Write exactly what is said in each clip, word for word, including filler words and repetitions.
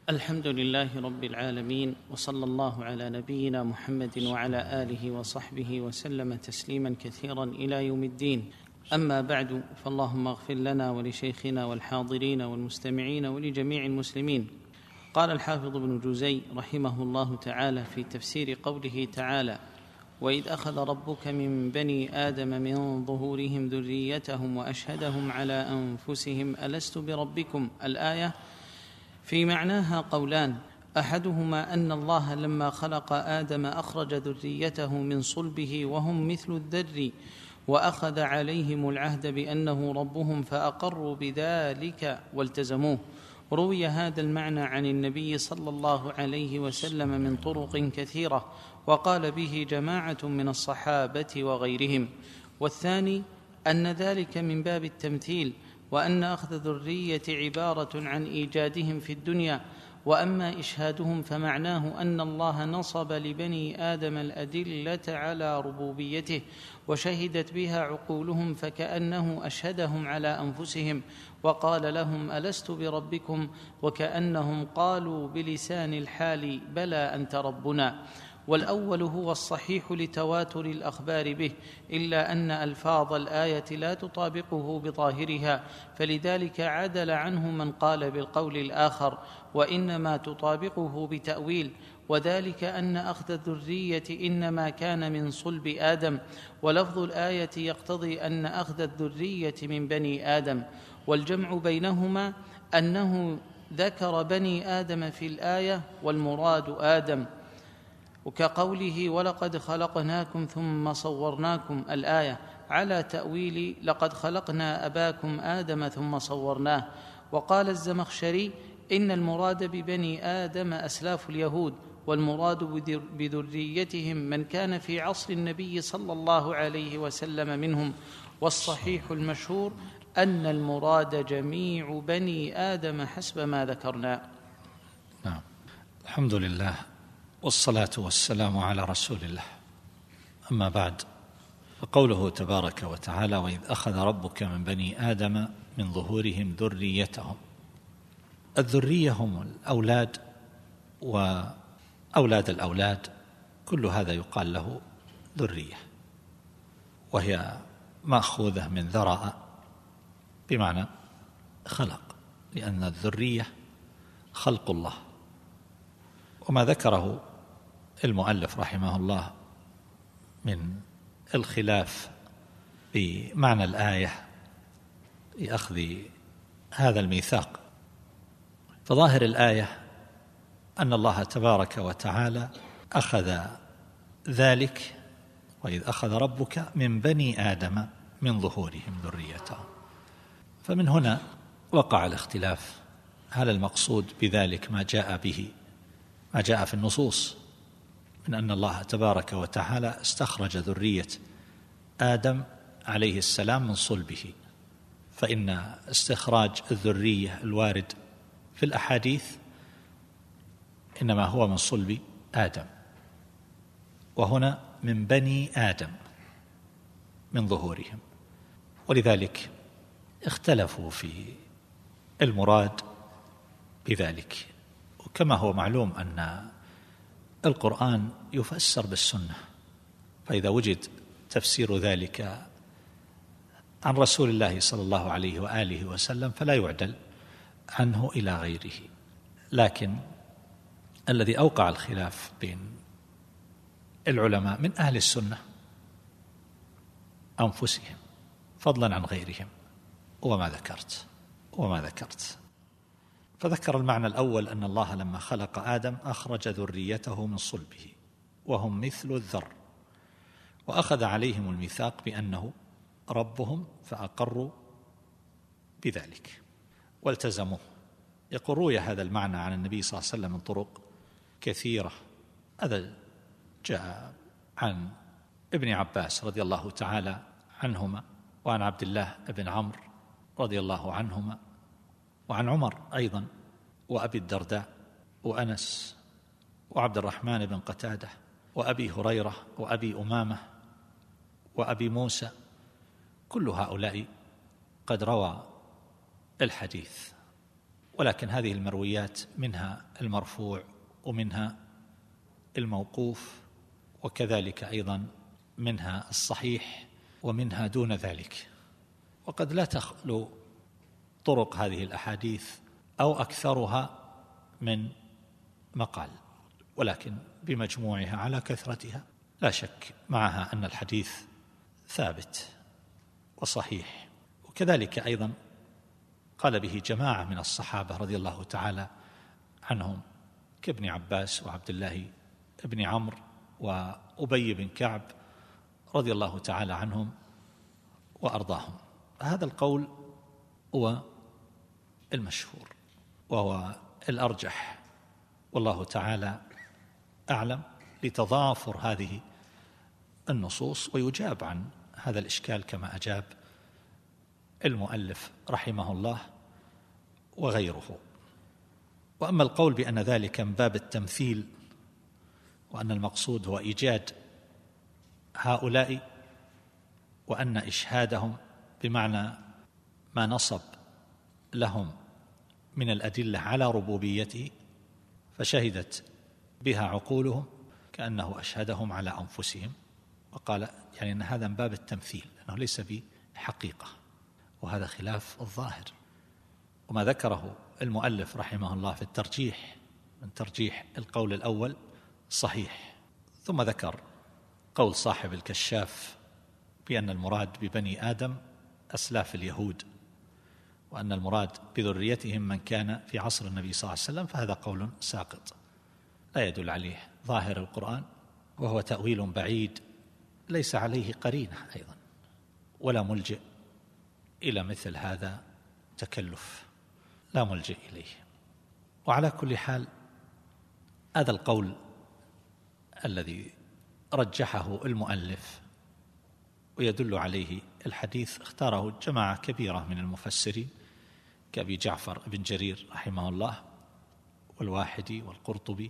الحمد لله رب العالمين، وصلى الله على نبينا محمد وعلى آله وصحبه وسلم تسليما كثيرا إلى يوم الدين. أما بعد، فاللهم اغفر لنا ولشيخنا والحاضرين والمستمعين ولجميع المسلمين. قال الحافظ ابن جوزي رحمه الله تعالى في تفسير قوله تعالى: وإذ أخذ ربك من بني آدم من ظهورهم ذريتهم وأشهدهم على أنفسهم ألست بربكم، الآية، في معناها قولان: أحدهما أن الله لما خلق آدم أخرج ذريته من صلبه وهم مثل الذر، وأخذ عليهم العهد بأنه ربهم فأقروا بذلك والتزموه. روي هذا المعنى عن النبي صلى الله عليه وسلم من طرق كثيرة، وقال به جماعة من الصحابة وغيرهم. والثاني أن ذلك من باب التمثيل، وأن أخذ الذرية عبارة عن إيجادهم في الدنيا، وأما إشهادهم فمعناه أن الله نصب لبني آدم الأدلة على ربوبيته وشهدت بها عقولهم، فكأنه أشهدهم على أنفسهم وقال لهم ألست بربكم، وكأنهم قالوا بلسان الحال بلى أنت ربنا. والأول هو الصحيح لتواتر الأخبار به، إلا أن ألفاظ الآية لا تطابقه بظاهرها، فلذلك عدل عنه من قال بالقول الآخر، وإنما تطابقه بتأويل، وذلك أن أخذ الذرية إنما كان من صلب آدم، ولفظ الآية يقتضي أن أخذ الذرية من بني آدم، والجمع بينهما أنه ذكر بني آدم في الآية والمراد آدم، وكقوله ولقد خلقناكم ثم صورناكم، الآية، على تأويل لقد خلقنا أباكم آدم ثم صورناه. وقال الزمخشري إن المراد ببني آدم أسلاف اليهود، والمراد بذريتهم من كان في عصر النبي صلى الله عليه وسلم منهم. والصحيح المشهور أن المراد جميع بني آدم حسب ما ذكرنا. نعم، الحمد لله والصلاة والسلام على رسول الله. أما بعد، فقوله تبارك وتعالى: وإذ أخذ ربك من بني آدم من ظهورهم ذريتهم. الذرية هم الأولاد وأولاد الأولاد، كل هذا يقال له ذرية، وهي مأخوذة من ذرأ بمعنى خلق، لأن الذرية خلق الله. وما ذكره المؤلف رحمه الله من الخلاف بمعنى الآية لأخذ هذا الميثاق، فظاهر الآية أن الله تبارك وتعالى أخذ ذلك: وإذ أخذ ربك من بني آدم من ظهورهم ذريتهم. فمن هنا وقع الاختلاف، هل المقصود بذلك ما جاء به ما جاء في النصوص من أن الله تبارك وتعالى استخرج ذرية آدم عليه السلام من صلبه، فإن استخراج الذرية الوارد في الأحاديث إنما هو من صلب آدم، وهنا من بني آدم من ظهورهم، ولذلك اختلفوا في المراد بذلك. وكما هو معلوم أن القرآن يفسر بالسنة، فإذا وجد تفسير ذلك عن رسول الله صلى الله عليه وآله وسلم فلا يعدل عنه إلى غيره. لكن الذي أوقع الخلاف بين العلماء من أهل السنة أنفسهم، فضلا عن غيرهم، وما ذكرت وما ذكرت فذكر المعنى الأول أن الله لما خلق آدم أخرج ذريته من صلبه وهم مثل الذر، وأخذ عليهم الميثاق بأنه ربهم فأقروا بذلك والتزموه. يقول روي هذا المعنى عن النبي صلى الله عليه وسلم من طرق كثيرة. هذا جاء عن ابن عباس رضي الله تعالى عنهما، وعن عبد الله بن عمرو رضي الله عنهما، وعن عمر أيضا، وأبي الدرداء، وأنس، وعبد الرحمن بن قتادة، وأبي هريرة، وأبي أمامة، وأبي موسى. كل هؤلاء قد روى الحديث، ولكن هذه المرويات منها المرفوع ومنها الموقوف، وكذلك أيضا منها الصحيح ومنها دون ذلك. وقد لا تخلو طرق هذه الأحاديث أو أكثرها من مقال، ولكن بمجموعها على كثرتها لا شك معها أن الحديث ثابت وصحيح. وكذلك أيضا قال به جماعة من الصحابة رضي الله تعالى عنهم كابن عباس وعبد الله بن عمرو وأبي بن كعب رضي الله تعالى عنهم وأرضاهم. هذا القول هو المشهور وهو الأرجح، والله تعالى أعلم، لتضافر هذه النصوص. ويجاب عن هذا الإشكال كما أجاب المؤلف رحمه الله وغيره. وأما القول بأن ذلك من باب التمثيل وأن المقصود هو إيجاد هؤلاء وأن إشهادهم بمعنى ما نصب لهم من الأدلة على ربوبيته فشهدت بها عقولهم كأنه أشهدهم على أنفسهم، وقال يعني أن هذا من باب التمثيل أنه ليس بحقيقة، وهذا خلاف الظاهر. وما ذكره المؤلف رحمه الله في الترجيح من ترجيح القول الأول صحيح. ثم ذكر قول صاحب الكشاف بأن المراد ببني آدم أسلاف اليهود، وأن المراد بذريتهم من كان في عصر النبي صلى الله عليه وسلم، فهذا قول ساقط لا يدل عليه ظاهر القرآن، وهو تأويل بعيد ليس عليه قرينة أيضا، ولا ملجئ إلى مثل هذا تكلف، لا ملجئ إليه. وعلى كل حال هذا القول الذي رجحه المؤلف ويدل عليه الحديث اختاره جماعة كبيرة من المفسرين كأبي جعفر بن جرير رحمه الله والواحدي والقرطبي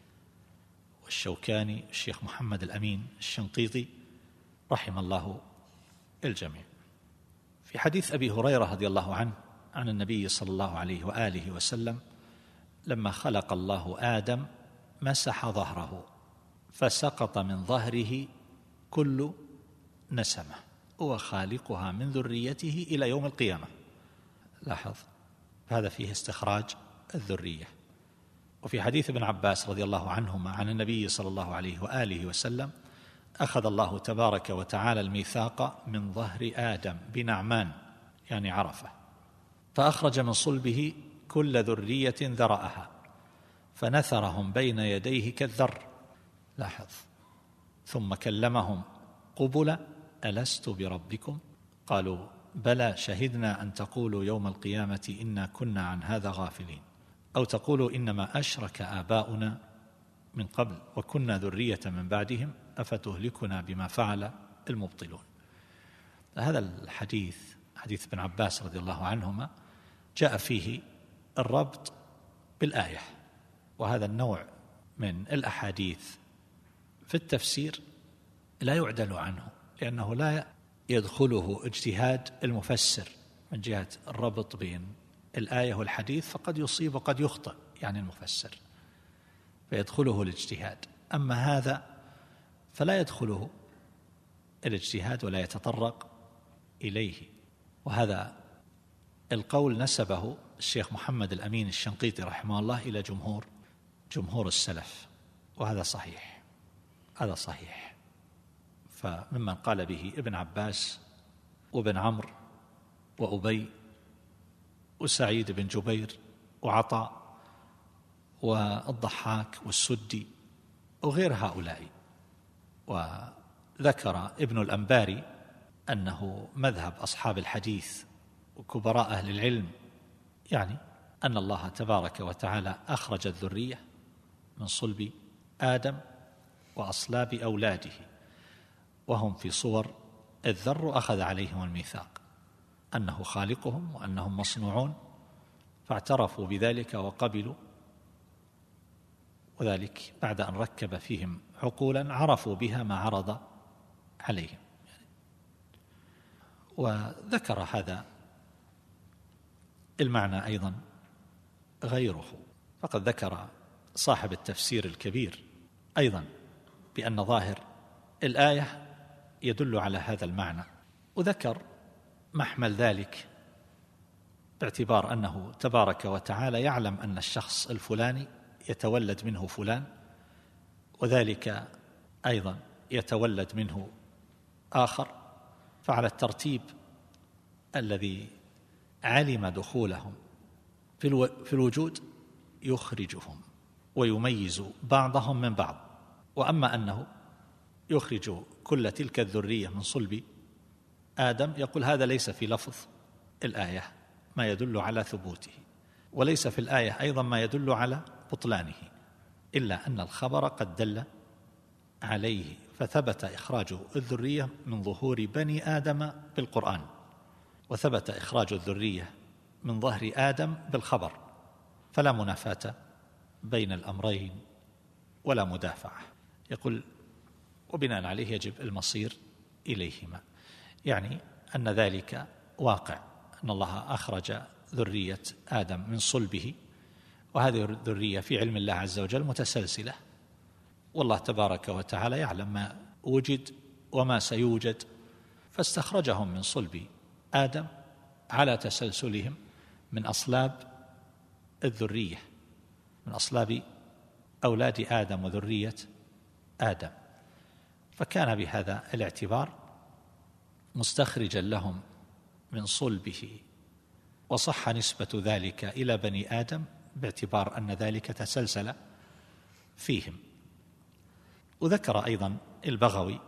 والشوكاني الشيخ محمد الأمين الشنقيطي رحم الله الجميع. في حديث أبي هريرة رضي الله عنه عن النبي صلى الله عليه وآله وسلم لما خلق الله آدم مسح ظهره فسقط من ظهره كل نسمة هو خالقها من ذريته إلى يوم القيامة. لاحظ هذا فيه استخراج الذرية. وفي حديث ابن عباس رضي الله عنهما عن النبي صلى الله عليه وآله وسلم أخذ الله تبارك وتعالى الميثاق من ظهر آدم بنعمان يعني عرفة، فأخرج من صلبه كل ذرية ذرأها فنثرهم بين يديه كالذر. لاحظ ثم كلمهم قبل ألست بربكم قالوا بلى شهدنا أن تقولوا يوم القيامة إنا كنا عن هذا غافلين، أو تقولوا إنما أشرك آباؤنا من قبل وكنا ذرية من بعدهم أفتهلكنا بما فعل المبطلون. هذا الحديث حديث ابن عباس رضي الله عنهما جاء فيه الربط بالآية، وهذا النوع من الأحاديث في التفسير لا يعدل عنه، لأنه لا يدخله اجتهاد المفسر من جهة الربط بين الآية والحديث، فقد يصيب وقد يخطئ يعني المفسر فيدخله الاجتهاد. أما هذا فلا يدخله الاجتهاد ولا يتطرق إليه. وهذا القول نسبه الشيخ محمد الأمين الشنقيطي رحمه الله إلى جمهور جمهور السلف، وهذا صحيح هذا صحيح. فممن قال به ابن عباس وابن عمرو وأبي وسعيد بن جبير وعطاء والضحاك والسدي وغير هؤلاء. وذكر ابن الأنباري أنه مذهب أصحاب الحديث وكبراء أهل العلم يعني أن الله تبارك وتعالى أخرج الذرية من صلب آدم وأصلاب أولاده وهم في صور الذر، أخذ عليهم الميثاق أنه خالقهم وأنهم مصنوعون، فاعترفوا بذلك وقبلوا، وذلك بعد أن ركب فيهم عقولا عرفوا بها ما عرض عليهم. وذكر هذا المعنى أيضا غيره. فقد ذكر صاحب التفسير الكبير أيضا بأن ظاهر الآية يدل على هذا المعنى، وذكر محمل ذلك باعتبار أنه تبارك وتعالى يعلم أن الشخص الفلاني يتولد منه فلان، وذلك أيضا يتولد منه آخر، فعلى الترتيب الذي علم دخولهم في الوجود يخرجهم ويميز بعضهم من بعض. وأما أنه يخرج كل تلك الذرية من صلب آدم، يقول هذا ليس في لفظ الآية ما يدل على ثبوته، وليس في الآية أيضا ما يدل على بطلانه، إلا أن الخبر قد دل عليه، فثبت إخراج الذرية من ظهور بني آدم بالقرآن، وثبت إخراج الذرية من ظهر آدم بالخبر، فلا منافاة بين الأمرين ولا مدافعة. يقول وبناء عليه يجب المصير إليهما، يعني أن ذلك واقع، أن الله أخرج ذرية آدم من صلبه، وهذه الذرية في علم الله عز وجل متسلسلة، والله تبارك وتعالى يعلم ما وجد وما سيوجد، فاستخرجهم من صلب آدم على تسلسلهم من أصلاب الذرية، من أصلاب أولاد آدم وذرية آدم، فكان بهذا الاعتبار مستخرجا لهم من صلبه، وصح نسبة ذلك إلى بني آدم باعتبار أن ذلك تسلسل فيهم. وذكر أيضا البغوي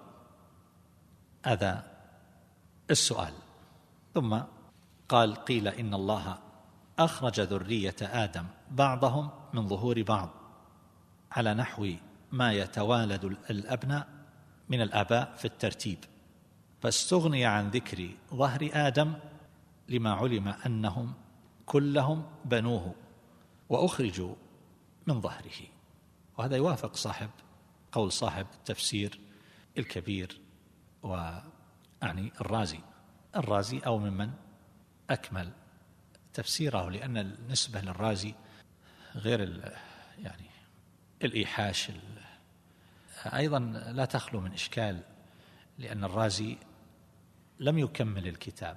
هذا السؤال، ثم قال قيل إن الله أخرج ذرية آدم بعضهم من ظهور بعض على نحو ما يتوالد الأبناء من الآباء في الترتيب، فاستغني عن ذكر ظهر آدم لما علم أنهم كلهم بنوه وأخرجوا من ظهره. وهذا يوافق صاحب قول صاحب التفسير الكبير وأعني الرازي الرازي أو ممن أكمل تفسيره، لأن النسبة للرازي غير يعني الإيحاش أيضا لا تخلو من إشكال، لأن الرازي لم يكمل الكتاب،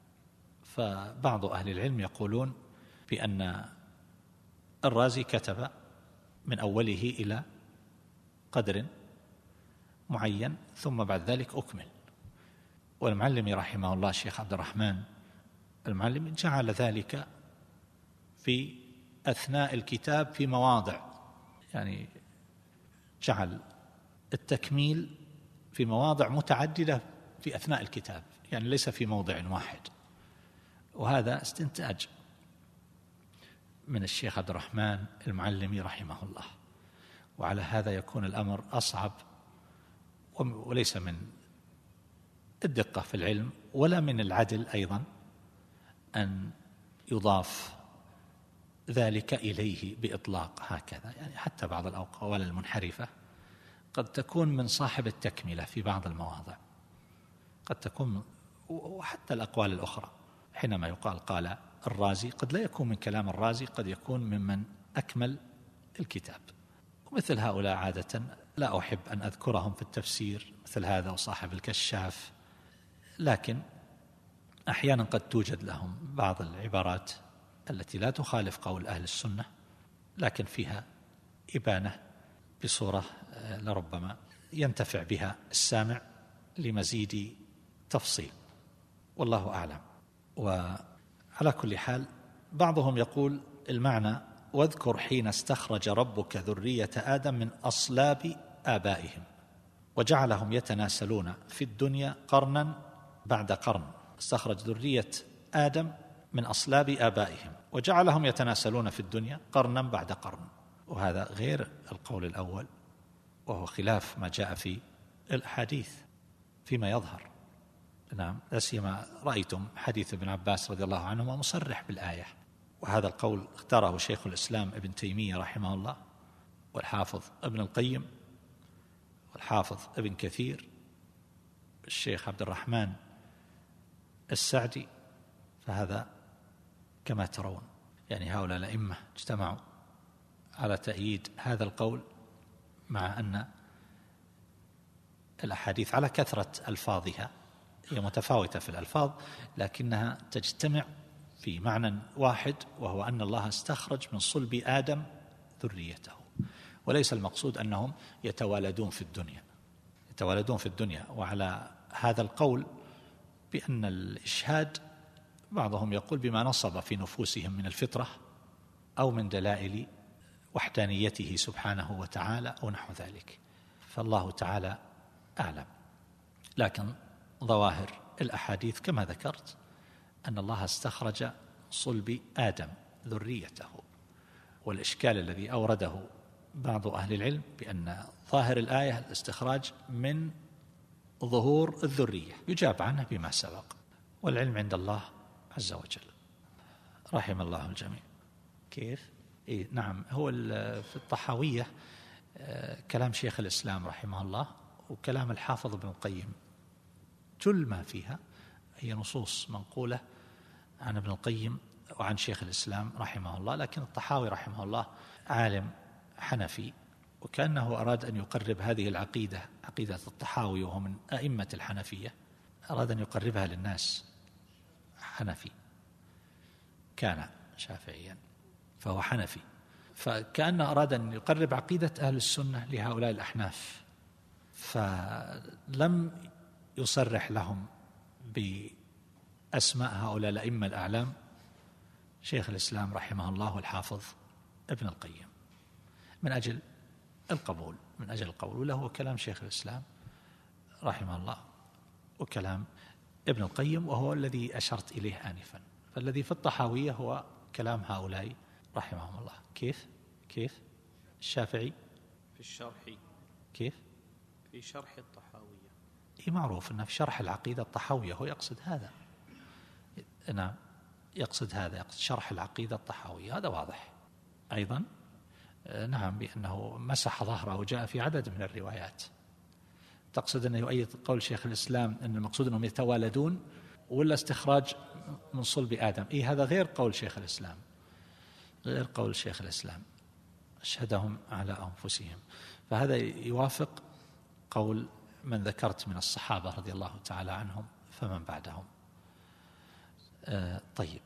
فبعض أهل العلم يقولون بأن الرازي كتب من أوله إلى قدر معين ثم بعد ذلك أكمل، والمعلمي رحمه الله الشيخ عبد الرحمن المعلمي جعل ذلك في أثناء الكتاب في مواضع، يعني جعل التكميل في مواضع متعددة في أثناء الكتاب، يعني ليس في موضع واحد، وهذا استنتاج من الشيخ عبد الرحمن المعلمي رحمه الله. وعلى هذا يكون الأمر أصعب، وليس من الدقة في العلم ولا من العدل أيضا أن يضاف ذلك إليه بإطلاق هكذا، يعني حتى بعض الأقوال المنحرفة قد تكون من صاحب التكملة في بعض المواضع، قد تكون، وحتى الأقوال الأخرى حينما يقال قال الرازي قد لا يكون من كلام الرازي، قد يكون ممن أكمل الكتاب. ومثل هؤلاء عادة لا أحب أن أذكرهم في التفسير، مثل هذا وصاحب الكشاف، لكن أحيانا قد توجد لهم بعض العبارات التي لا تخالف قول أهل السنة، لكن فيها إبانة بصورة لربما ينتفع بها السامع لمزيد تفصيل، والله أعلم. وعلى كل حال بعضهم يقول المعنى واذكر حين استخرج ربك ذرية آدم من أصلاب آبائهم وجعلهم يتناسلون في الدنيا قرنا بعد قرن، استخرج ذرية آدم من أصلاب آبائهم وجعلهم يتناسلون في الدنيا قرنا بعد قرن، وهذا غير القول الأول، وهو خلاف ما جاء في الحديث فيما يظهر. نعم، لا سيما رأيتم حديث ابن عباس رضي الله عنهما مصرح بالآية، وهذا القول اختاره شيخ الإسلام ابن تيمية رحمه الله والحافظ ابن القيم والحافظ ابن كثير الشيخ عبد الرحمن السعدي، فهذا كما ترون يعني هؤلاء الأئمة اجتمعوا على تأييد هذا القول، مع أن الأحاديث على كثرة ألفاظها هي متفاوتة في الألفاظ، لكنها تجتمع في معنى واحد، وهو أن الله استخرج من صلب آدم ذريته. وليس المقصود أنهم يتوالدون في الدنيا يتوالدون في الدنيا وعلى هذا القول بأن الإشهاد بعضهم يقول بما نصب في نفوسهم من الفطرة أو من دلائل وحدانيته سبحانه وتعالى أو نحو ذلك، فالله تعالى أعلم. لكن ظواهر الأحاديث كما ذكرت أن الله استخرج صلب آدم ذريته. والإشكال الذي أورده بعض أهل العلم بأن ظاهر الآية الاستخراج من ظهور الذرية، يجاب عنه بما سبق، والعلم عند الله عز وجل. رحم الله الجميع. كيف؟ إيه نعم، هو في الطحاوية كلام شيخ الإسلام رحمه الله وكلام الحافظ ابن القيم، جل ما فيها هي نصوص منقولة عن ابن القيم وعن شيخ الإسلام رحمه الله. لكن الطحاوي رحمه الله عالم حنفي، وكأنه أراد أن يقرب هذه العقيدة، عقيدة الطحاوي وهو من أئمة الحنفية، أراد أن يقربها للناس. حنفي كان شافعيا فهو حنفي، فكأنه أراد أن يقرب عقيدة أهل السنة لهؤلاء الأحناف، فلم يصرح لهم بأسماء هؤلاء الأئمة الأعلام شيخ الإسلام رحمه الله والحافظ ابن القيم من أجل القبول من أجل القبول وله كلام شيخ الإسلام رحمه الله وكلام ابن القيم، وهو الذي أشرت إليه آنفا. فالذي في الطحاوية هو كلام هؤلاء رحمهم الله. كيف؟ كيف؟ الشافعي في الشرح. كيف؟ في شرح الطحاوية. إيه معروف أنه في شرح العقيدة الطحاوية هو يقصد هذا. نعم يقصد هذا، يقصد شرح العقيدة الطحاوية، هذا واضح. أيضا نعم بأنه مسح ظهره وجاء في عدد من الروايات. تقصد أنه يؤيد قول شيخ الإسلام أن المقصود أنهم يتوالدون ولا استخراج من صلب آدم؟ إيه هذا غير قول شيخ الإسلام، غير قول شيخ الإسلام، أشهدهم على أنفسهم. فهذا يوافق قول من ذكرت من الصحابة رضي الله تعالى عنهم فمن بعدهم. آه طيب،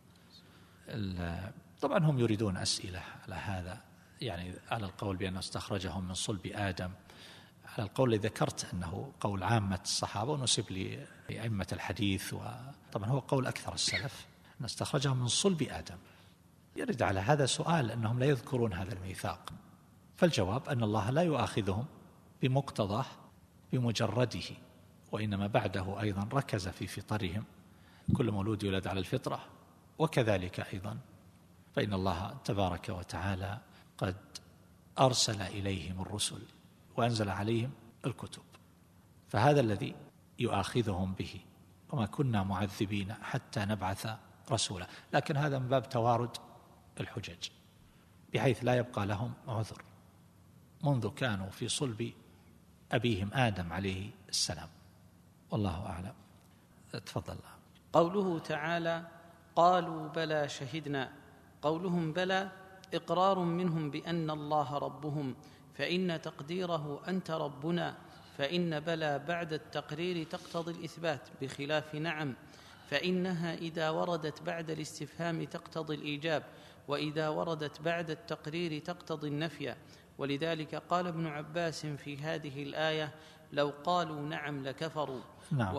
طبعا هم يريدون أسئلة على هذا، يعني على القول بأنه استخرجهم من صلب آدم، على القول الذي ذكرت أنه قول عامة الصحابة ونسب لأئمة الحديث، وطبعا هو قول أكثر السلف أن استخرجهم من صلب آدم. يرد على هذا سؤال أنهم لا يذكرون هذا الميثاق، فالجواب أن الله لا يؤاخذهم بمقتضاه بمجرده، وإنما بعده أيضا ركز في فطرهم، كل مولود يولد على الفطرة، وكذلك أيضا فإن الله تبارك وتعالى قد أرسل إليهم الرسل وأنزل عليهم الكتب، فهذا الذي يؤاخذهم به، وما كنا معذبين حتى نبعث رسولا. لكن هذا من باب توارد الحجج، بحيث لا يبقى لهم عذر منذ كانوا في صلب أبيهم آدم عليه السلام. والله أعلم. تفضل. قوله تعالى قالوا بلى شهدنا، قولهم بلى إقرار منهم بأن الله ربهم، فإن تقديره أنت ربنا، فإن بلى بعد التقرير تقتضي الإثبات، بخلاف نعم، فإنها إذا وردت بعد الاستفهام تقتضي الإيجاب، وإذا وردت بعد التقرير تقتضي النفي. ولذلك قال ابن عباس في هذه الآية لو قالوا نعم لكفروا. نعم.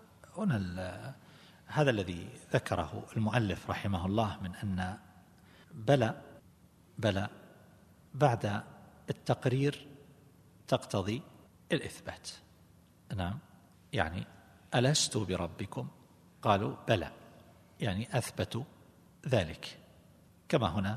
هنا هذا الذي ذكره المؤلف رحمه الله من أن بلى بلى بعد التقرير تقتضي الإثبات. نعم، يعني ألست بربكم؟ قالوا بلى، يعني أثبتوا ذلك، كما هنا.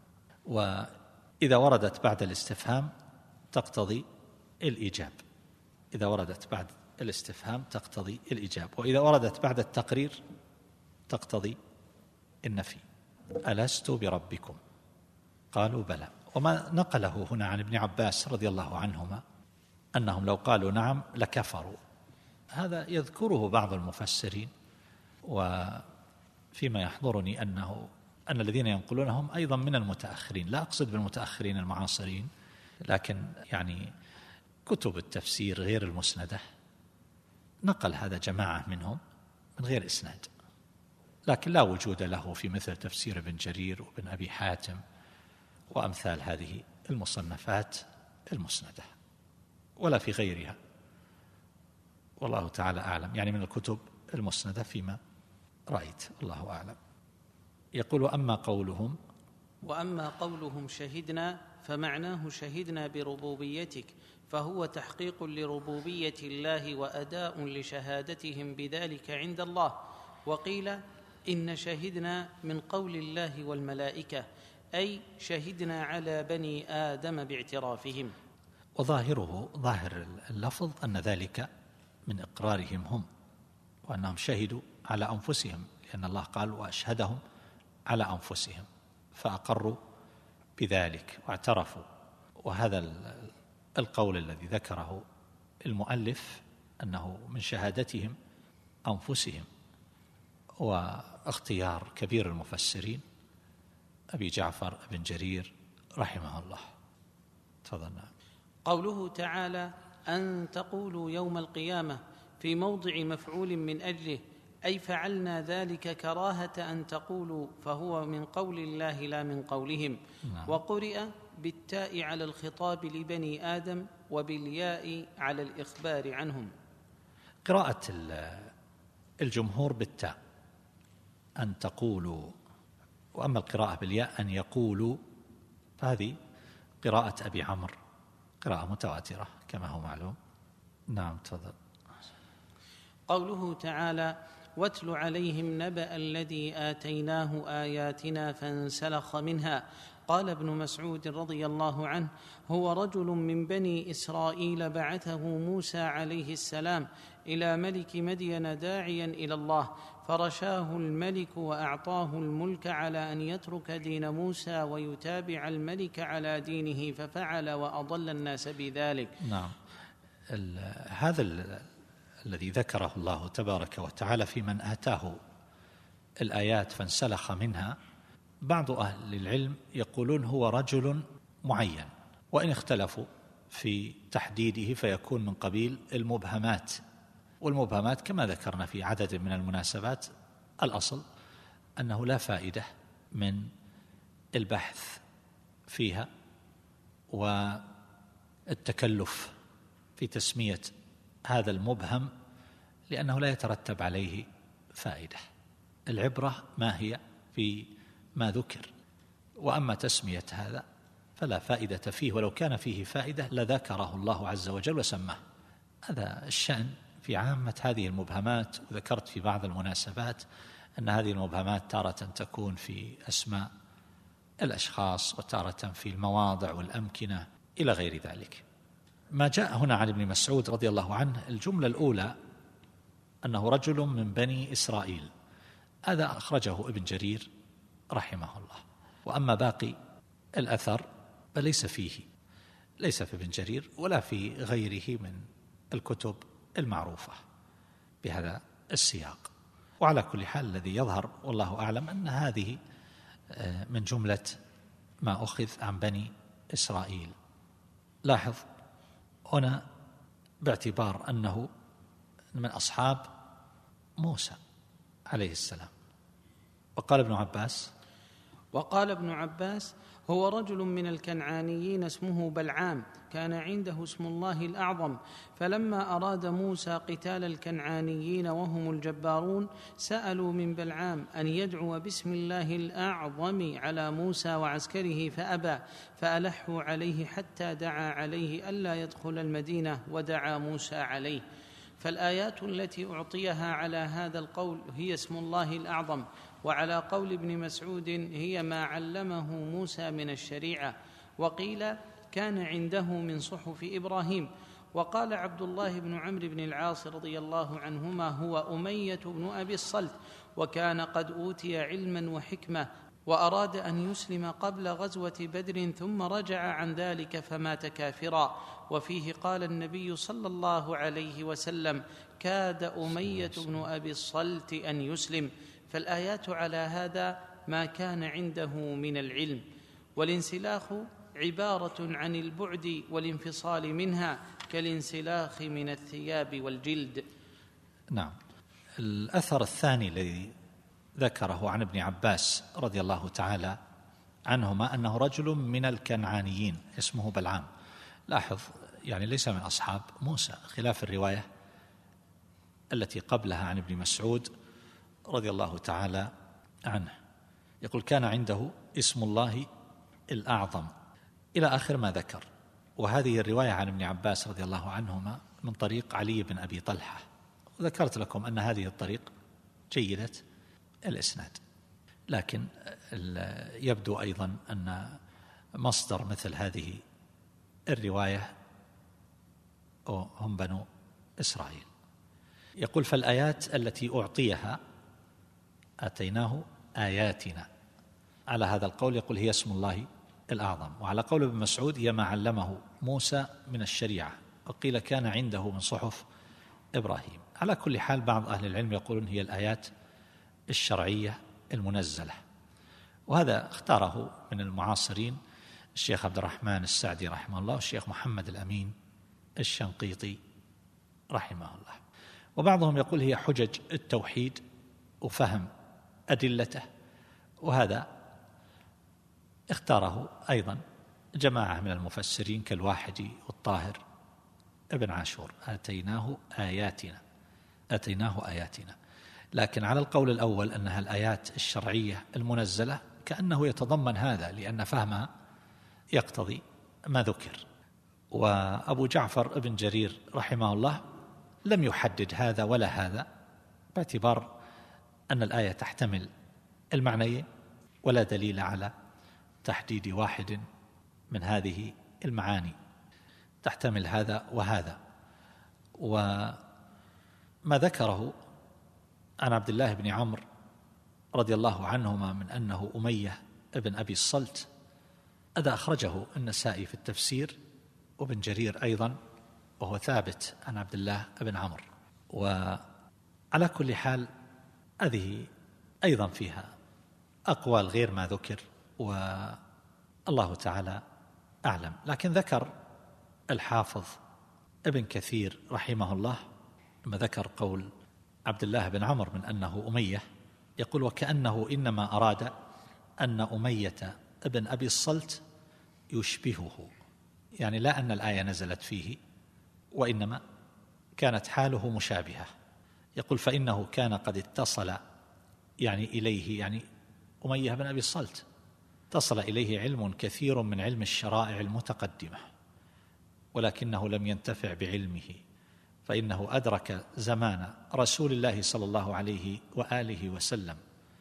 وإذا وردت بعد الاستفهام تقتضي الإيجاب، إذا وردت بعد الاستفهام تقتضي الإيجاب، وإذا وردت بعد التقرير تقتضي النفي. ألست بربكم؟ قالوا بلى. وما نقله هنا عن ابن عباس رضي الله عنهما أنهم لو قالوا نعم لكفروا، هذا يذكره بعض المفسرين، وفيما يحضرني أنه أن الذين ينقلونهم أيضا من المتأخرين، لا أقصد بالمتأخرين المعاصرين، لكن يعني كتب التفسير غير المسندة نقل هذا جماعة منهم من غير إسناد، لكن لا وجود له في مثل تفسير ابن جرير وابن أبي حاتم وأمثال هذه المصنفات المسندة، ولا في غيرها، والله تعالى أعلم، يعني من الكتب المسندة فيما رأيت، الله أعلم. يقول: أما قولهم وأما قولهم شهدنا فمعناه شهدنا بربوبيتك، فهو تحقيق لربوبية الله وأداء لشهادتهم بذلك عند الله. وقيل إن شهدنا من قول الله والملائكة، أي شهدنا على بني آدم باعترافهم. وظاهره ظاهر اللفظ أن ذلك من إقرارهم هم، وأنهم شهدوا على أنفسهم، لأن الله قال: وأشهدهم على أنفسهم، فأقروا بذلك واعترفوا. وهذا القول الذي ذكره المؤلف أنه من شهادتهم أنفسهم، واختيار كبير المفسرين أبي جعفر بن جرير رحمه الله. تفضل. قوله تعالى: أن تقولوا يوم القيامة في موضع مفعول من أجله، أي فعلنا ذلك كراهة أن تقولوا، فهو من قول الله لا من قولهم. نعم. وقرئ بالتاء على الخطاب لبني آدم وبالياء على الإخبار عنهم. قراءة الجمهور بالتاء أن تقولوا، وأما القراءة بالياء أن يقولوا، فهذه قراءة أبي عمرو، قراءة متواترة كما هو معلوم. نعم تفضل. قوله تعالى: واتل عليهم نبأ الذي آتيناه آياتنا فانسلخ منها. قال ابن مسعود رضي الله عنه: هو رجل من بني إسرائيل بعثه موسى عليه السلام إلى ملك مدين داعيا إلى الله، فرشاه الملك وأعطاه الملك على أن يترك دين موسى ويتابع الملك على دينه، ففعل وأضل الناس بذلك. نعم. هذا الذي ذكره الله تبارك وتعالى في من آتاه الآيات فانسلخ منها، بعض أهل العلم يقولون هو رجل معين، وإن اختلفوا في تحديده فيكون من قبيل المبهمات. والمبهمات كما ذكرنا في عدد من المناسبات الأصل أنه لا فائدة من البحث فيها والتكلف في تسمية هذا المبهم، لأنه لا يترتب عليه فائدة. العبرة ما هي في ما ذكر، وأما تسمية هذا فلا فائدة فيه، ولو كان فيه فائدة لذكره الله عز وجل وسماه. هذا الشأن في عامة هذه المبهمات. وذكرت في بعض المناسبات أن هذه المبهمات تارة تكون في أسماء الأشخاص، وتارة في المواضع والأمكنة إلى غير ذلك. ما جاء هنا عن ابن مسعود رضي الله عنه، الجملة الأولى أنه رجل من بني إسرائيل، هذا أخرجه ابن جرير رحمه الله. وأما باقي الأثر فليس فيه، ليس في ابن جرير ولا في غيره من الكتب المعروفة بهذا السياق. وعلى كل حال الذي يظهر والله أعلم أن هذه من جملة ما أخذ عن بني إسرائيل. لاحظ هنا باعتبار أنه من أصحاب موسى عليه السلام. وقال ابن عباس وقال ابن عباس هو رجل من الكنعانيين اسمه بلعام، كان عنده اسم الله الأعظم، فلما أراد موسى قتال الكنعانيين وهم الجبارون سألوا من بلعام أن يدعو باسم الله الأعظم على موسى وعسكره فأبى، فألحوا عليه حتى دعا عليه ألا يدخل المدينة، ودعا موسى عليه. فالآيات التي أعطيها على هذا القول هي اسم الله الأعظم، وعلى قول ابن مسعود هي ما علمه موسى من الشريعة. وقيل كان عنده من صحف إبراهيم. وقال عبد الله بن عمرو بن العاص رضي الله عنهما هو أمية بن أبي الصلت، وكان قد أوتي علما وحكمة، وأراد أن يسلم قبل غزوة بدر ثم رجع عن ذلك فمات كافرا. وفيه قال النبي صلى الله عليه وسلم: كاد أمية بن أبي الصلت أن يسلم. فالآيات على هذا ما كان عنده من العلم، والانسلاخ عبارة عن البعد والانفصال منها كالانسلاخ من الثياب والجلد. نعم. الأثر الثاني الذي ذكره عن ابن عباس رضي الله تعالى عنهما أنه رجل من الكنعانيين اسمه بلعام. لاحظ يعني ليس من أصحاب موسى، خلاف الرواية التي قبلها عن ابن مسعود رضي الله تعالى عنه، يقول كان عنده اسم الله الأعظم إلى آخر ما ذكر. وهذه الرواية عن ابن عباس رضي الله عنهما من طريق علي بن أبي طلحة، وذكرت لكم أن هذه الطريق جيدة الإسناد، لكن يبدو أيضا أن مصدر مثل هذه الرواية هم بنو إسرائيل. يقول فالآيات التي أعطيها آتيناه آياتنا، على هذا القول يقول هي اسم الله الأعظم، وعلى قول ابن مسعود هي ما علمه موسى من الشريعة، وقيل كان عنده من صحف إبراهيم. على كل حال بعض أهل العلم يقولون هي الآيات الشرعية المنزلة، وهذا اختاره من المعاصرين الشيخ عبد الرحمن السعدي رحمه الله والشيخ محمد الأمين الشنقيطي رحمه الله. وبعضهم يقول هي حجج التوحيد وفهم أدلته، وهذا اختاره أيضا جماعة من المفسرين كالواحدي والطاهر ابن عاشور آتيناه آياتنا آتيناه آياتنا. لكن على القول الأول أنها الآيات الشرعية المنزلة كأنه يتضمن هذا، لأن فهمها يقتضي ما ذكر. وأبو جعفر ابن جرير رحمه الله لم يحدد هذا ولا هذا، باعتبار أن الآية تحتمل المعنيين، ولا دليل على تحديد واحد من هذه المعاني، تحتمل هذا وهذا. وما ذكره عن عبد الله بن عمرو رضي الله عنهما من أنه أمية ابن أبي الصلت، هذا أخرجه النسائي في التفسير وابن جرير أيضا، وهو ثابت عن عبد الله بن عمرو. وعلى كل حال هذه أيضا فيها أقوال غير ما ذكر، والله تعالى أعلم. لكن ذكر الحافظ ابن كثير رحمه الله لما ذكر قول عبد الله بن عمرو من أنه أمية، يقول وكأنه إنما أراد أن أمية ابن أبي الصلت يشبهه، يعني لا أن الآية نزلت فيه، وإنما كانت حاله مشابهة. يقول فإنه كان قد اتصل يعني إليه، يعني أمية بن أبي الصلت اتصل إليه علم كثير من علم الشرائع المتقدمة، ولكنه لم ينتفع بعلمه، فإنه أدرك زمان رسول الله صلى الله عليه وآله وسلم،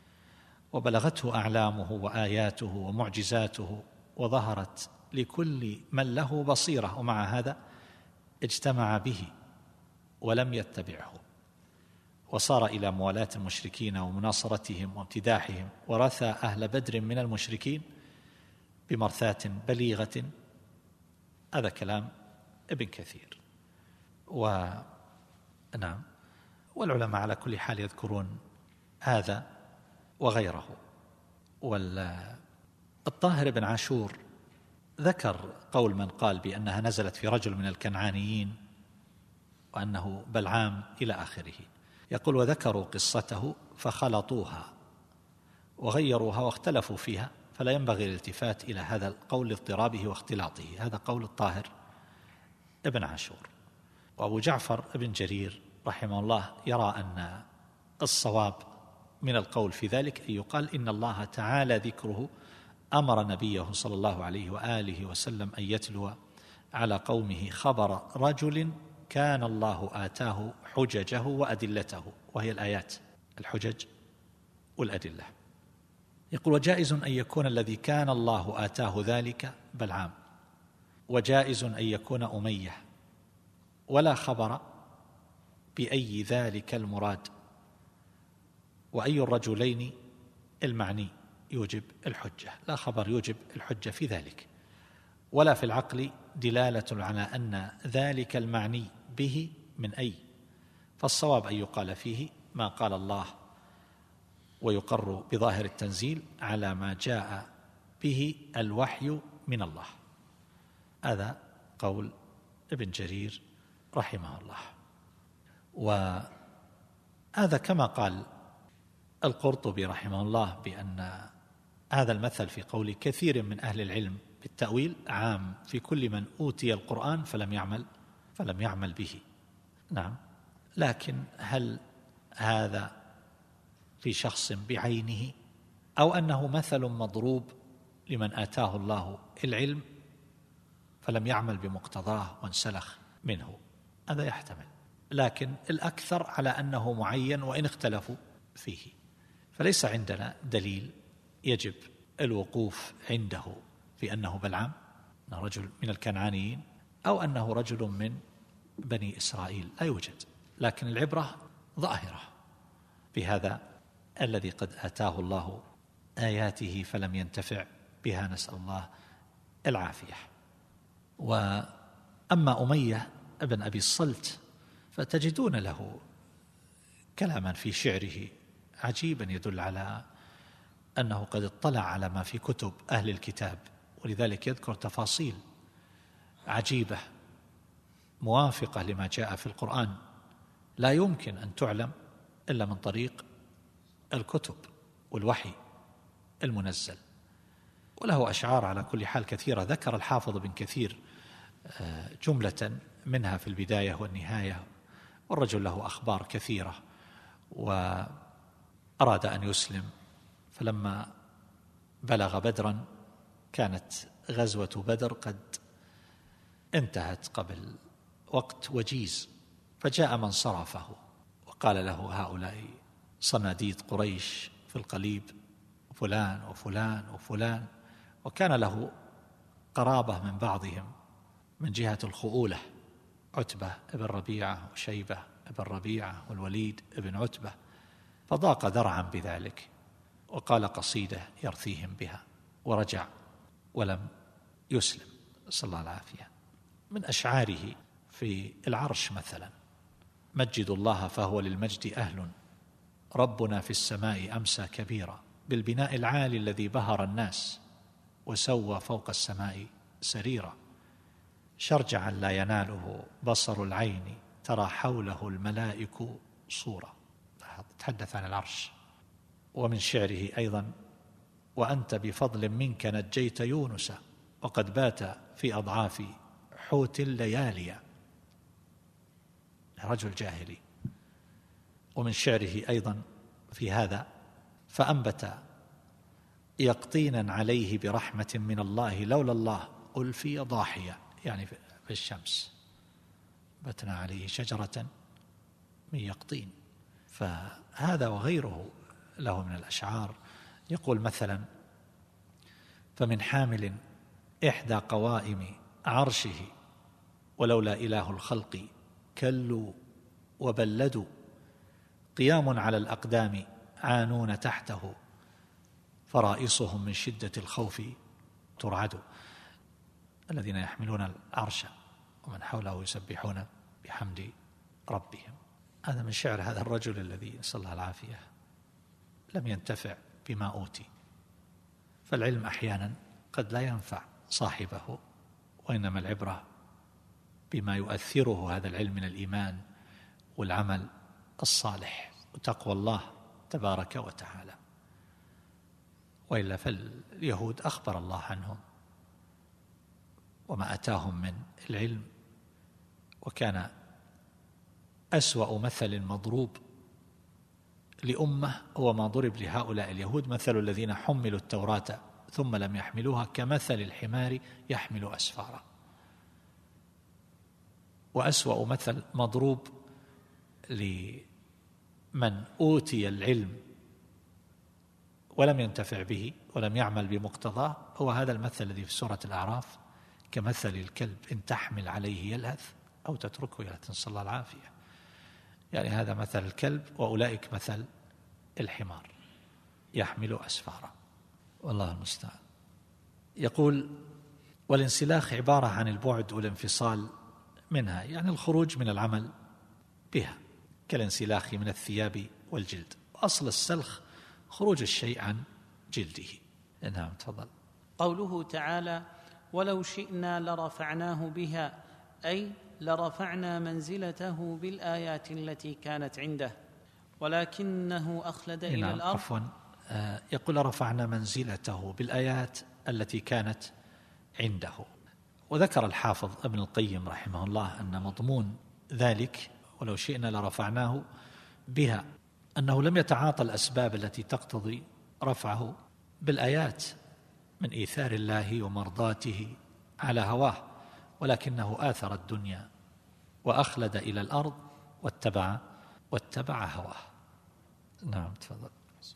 وبلغته أعلامه وآياته ومعجزاته، وظهرت لكل من له بصيرة، ومع هذا اجتمع به ولم يتبعه، وصار إلى موالاة المشركين ومناصرتهم وامتداحهم، ورثى أهل بدر من المشركين بمرثاة بليغة. هذا كلام ابن كثير. ونعم، والعلماء على كل حال يذكرون هذا وغيره. والطاهر بن عاشور ذكر قول من قال بأنها نزلت في رجل من الكنعانيين وأنه بلعام إلى آخره. يقول وذكروا قصته فخلطوها وغيروها واختلفوا فيها، فلا ينبغي الالتفات إلى هذا القول لاضطرابه واختلاطه. هذا قول الطاهر ابن عاشور. وأبو جعفر ابن جرير رحمه الله يرى أن الصواب من القول في ذلك أن يقال إن الله تعالى ذكره أمر نبيه صلى الله عليه وآله وسلم أن يتلو على قومه خبر رجل كان الله آتاه حججه وأدلته، وهي الآيات الحجج والأدلة. يقول وجائز أن يكون الذي كان الله آتاه ذلك بلعام، وجائز أن يكون أمية، ولا خبر بأي ذلك المراد، وأي الرجلين المعني يوجب الحجة. لا خبر يوجب الحجة في ذلك، ولا في العقل دلالة على أن ذلك المعني به من أي، فالصواب أن يقال فيه ما قال الله ويقر بظاهر التنزيل على ما جاء به الوحي من الله. هذا قول ابن جرير رحمه الله. وهذا كما قال القرطبي رحمه الله بأن هذا المثل في قول كثير من أهل العلم بالتأويل عام في كل من أوتي القرآن فلم يعمل فلم يعمل به. نعم، لكن هل هذا في شخص بعينه أو أنه مثل مضروب لمن آتاه الله العلم فلم يعمل بمقتضاه وانسلخ منه؟ هذا يحتمل، لكن الأكثر على أنه معين وإن اختلفوا فيه. فليس عندنا دليل يجب الوقوف عنده في أنه بلعام، أنه رجل من الكنعانيين أو أنه رجل من بني إسرائيل، لا يوجد. لكن العبرة ظاهرة بهذا الذي قد آتاه الله آياته فلم ينتفع بها، نسأل الله العافية. وأما أمية ابن أبي الصلت فتجدون له كلاما في شعره عجيبا يدل على أنه قد اطلع على ما في كتب أهل الكتاب، ولذلك يذكر تفاصيل عجيبة موافقة لما جاء في القرآن لا يمكن أن تعلم إلا من طريق الكتب والوحي المنزل. وله أشعار على كل حال كثيرة، ذكر الحافظ بن كثير جملة منها في البداية والنهاية. والرجل له أخبار كثيرة، وأراد أن يسلم، فلما بلغ بدرا كانت غزوة بدر قد انتهت قبل وقت وجيز، فجاء من صرفه وقال له هؤلاء صناديد قريش في القليب، فلان وفلان وفلان، وكان له قرابة من بعضهم من جهة الخؤولة، عتبة ابن ربيعة وشيبة ابن ربيعة والوليد ابن عتبة، فضاق ذرعا بذلك وقال قصيدة يرثيهم بها ورجع ولم يسلم، صلى الله العافية. من أشعاره في العرش مثلا: مجد الله فهو للمجد أهل، ربنا في السماء أمسى كبيرا، بالبناء العالي الذي بهر الناس وسوى فوق السماء سريرا، شرجعا لا يناله بصر العين، ترى حوله الملائك صورا. تحدث عن العرش. ومن شعره أيضا: وأنت بفضل منك نجيت يونس، وقد بات في أضعاف حوت الليالي. رجل جاهلي. ومن شعره أيضا في هذا: فأنبت يقطينا عليه برحمة من الله، لولا الله ألفي ضاحية، يعني في الشمس، بتنا عليه شجرة من يقطين. فهذا وغيره له من الأشعار. يقول مثلا: فمن حامل إحدى قوائم عرشه، ولولا إله الخلق كلوا وبلدوا، قيام على الأقدام عانون تحته، فرائصهم من شدة الخوف ترعد. الذين يحملون العرش ومن حوله يسبحون بحمد ربهم. هذا من شعر هذا الرجل الذي نسأل الله العافية لم ينتفع بما أوتي. فالعلم أحيانا قد لا ينفع صاحبه، وإنما العبرة بما يؤثره هذا العلم من الإيمان والعمل الصالح وتقوى الله تبارك وتعالى. وإلا فاليهود أخبر الله عنهم وما أتاهم من العلم، وكان أسوأ مثل مضروب لأمة هو ما ضرب لهؤلاء اليهود: مثل الذين حملوا التوراة ثم لم يحملوها كمثل الحمار يحمل أسفارا. وأسوأ مثل مضروب لمن أوتي العلم ولم ينتفع به ولم يعمل بمقتضاه هو هذا المثل الذي في سورة الأعراف: كمثل الكلب إن تحمل عليه يلهث أو تتركه يلهث، نسأل الله العافية. يعني هذا مثل الكلب، وأولئك مثل الحمار يحمل أسفارا، والله المستعان. يقول: والانسلاخ عبارة عن البعد والانفصال منها، يعني الخروج من العمل بها، كالانسلاخ من الثياب والجلد. وأصل السلخ خروج الشيء عن جلده. نعم تفضل. قوله تعالى ولو شئنا لرفعناه بها، أي لرفعنا منزلته بالآيات التي كانت عنده، ولكنه أخلد إلى نعم الأرض. عفوا آه يقول رفعنا منزلته بالآيات التي كانت عنده. وذكر الحافظ ابن القيم رحمه الله أن مضمون ذلك ولو شئنا لرفعناه بها أنه لم يتعاطى الأسباب التي تقتضي رفعه بالآيات من إيثار الله ومرضاته على هواه، ولكنه آثر الدنيا وأخلد إلى الأرض واتبع واتبع هواه. نعم تفضل.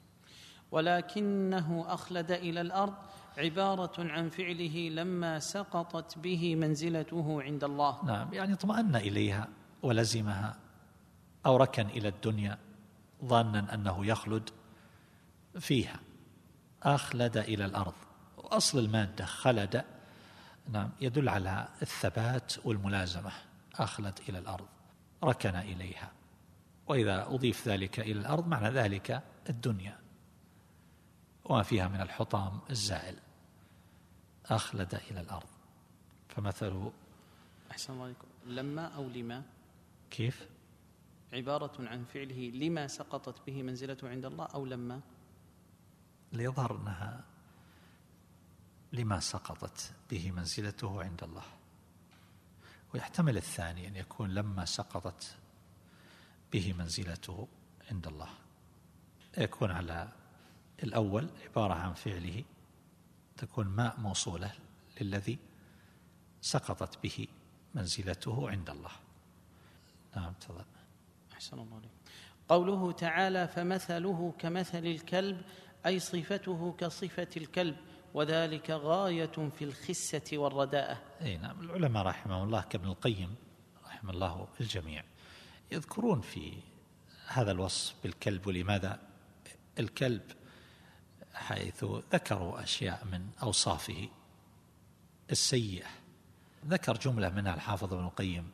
ولكنه أخلد إلى الأرض عبارة عن فعله لما سقطت به منزلته عند الله. نعم يعني اطمأن إليها ولزمها، أو ركن إلى الدنيا ظانا أنه يخلد فيها. أخلد إلى الأرض، وأصل المادة خلد نعم يدل على الثبات والملازمة. أخلد إلى الأرض ركن إليها، وإذا أضيف ذلك إلى الأرض معنى ذلك الدنيا وما فيها من الحطام الزائل. أخلد إلى الأرض، فمثله أحسن الله عليكم لما أو لما؟ كيف؟ عبارة عن فعله لما سقطت به منزلته عند الله أو لما؟ ليظهر أنها لما سقطت به منزلته عند الله، ويحتمل الثاني أن يكون لما سقطت به منزلته عند الله. يكون على الأول عبارة عن فعله، تكون ماء موصولة للذي سقطت به منزلته عند الله. نعم تفضل. أحسن الله عليك. قوله تعالى فمثله كمثل الكلب، أي صفته كصفة الكلب، وذلك غاية في الخسة والرداءة. أي نعم. العلماء رحمه الله كابن القيم رحمه الله الجميع يذكرون في هذا الوصف بالكلب، ولماذا الكلب، حيث ذكروا أشياء من أوصافه السيئة. ذكر جملة منها الحافظ ابن القيم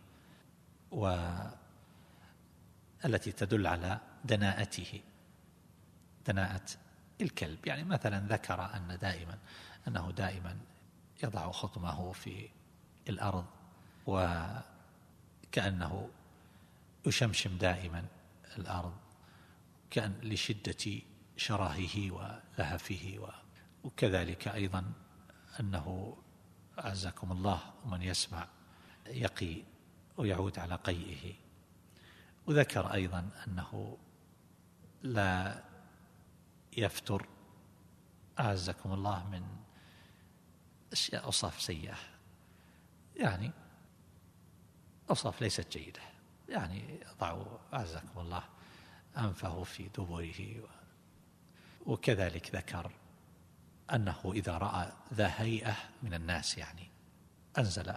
والتي تدل على دناءته، دناءة الكلب. يعني مثلا ذكر أن دائما أنه دائما يضع خطمه في الأرض، وكأنه يشمشم دائما الأرض، كأن لشدة شراهه ولهفه. وكذلك أيضا أنه أعزكم الله ومن يسمع يقي ويعود على قيئه. وذكر أيضا أنه لا يفتر أعزكم الله من أشياء أوصاف سيئة، يعني أوصاف ليست جيدة. يعني يضع أعزكم الله أنفه في دبره. وكذلك ذكر أنه إذا رأى ذا هيئة من الناس يعني أنزل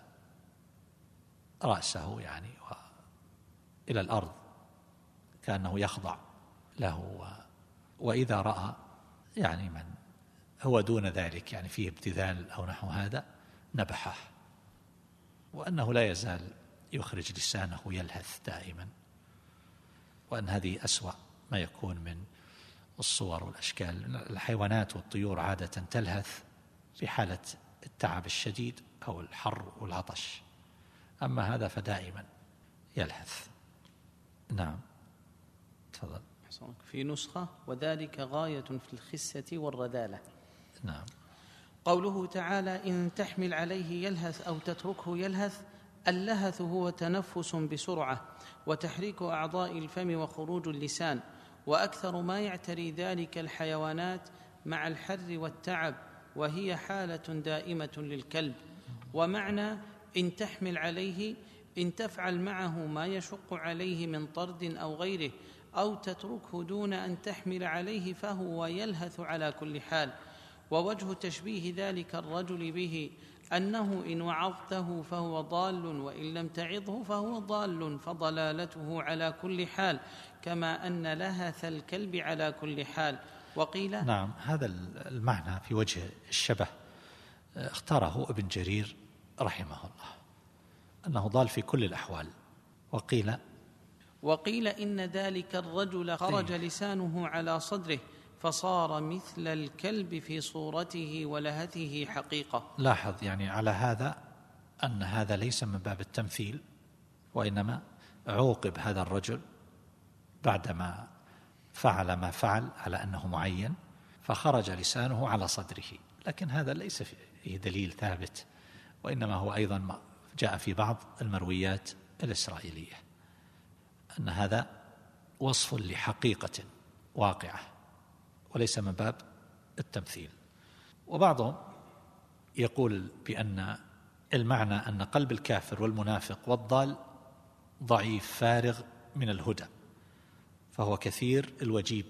رأسه يعني إلى الأرض كأنه يخضع له، وإذا رأى يعني من هو دون ذلك يعني فيه ابتذال أو نحو هذا نبحه. وأنه لا يزال يخرج لسانه يلهث دائما، وأن هذه أسوأ ما يكون من الصور والأشكال. الحيوانات والطيور عادة تلهث في حالة التعب الشديد أو الحر والعطش، أما هذا فدائما يلهث. نعم تفضل. في نسخة وذلك غاية في الخسة والرذالة. نعم. قوله تعالى إن تحمل عليه يلهث أو تتركه يلهث، اللهث هو تنفس بسرعة وتحريك أعضاء الفم وخروج اللسان، وأكثر ما يعتري ذلك الحيوانات مع الحر والتعب، وهي حالة دائمة للكلب. ومعنى إن تحمل عليه إن تفعل معه ما يشق عليه من طرد أو غيره، أو تتركه دون أن تحمل عليه فهو يلهث على كل حال. ووجه تشبيه ذلك الرجل به أنه إن وعظته فهو ضال، وإن لم تعظه فهو ضال، فضلالته على كل حال، كما أن لهث الكلب على كل حال. وقيل نعم. هذا المعنى في وجه الشبه اختاره ابن جرير رحمه الله، أنه ضال في كل الأحوال. وقيل وقيل إن ذلك الرجل خرج لسانه على صدره فصار مثل الكلب في صورته ولهثه حقيقة. لاحظ يعني على هذا أن هذا ليس من باب التمثيل، وإنما عوقب هذا الرجل بعدما فعل ما فعل على أنه معين، فخرج لسانه على صدره، لكن هذا ليس فيه دليل ثابت، وإنما هو أيضا ما جاء في بعض المرويات الإسرائيلية أن هذا وصف لحقيقة واقعة وليس من باب التمثيل. وبعضهم يقول بأن المعنى أن قلب الكافر والمنافق والضال ضعيف فارغ من الهدى، فهو كثير الوجيب،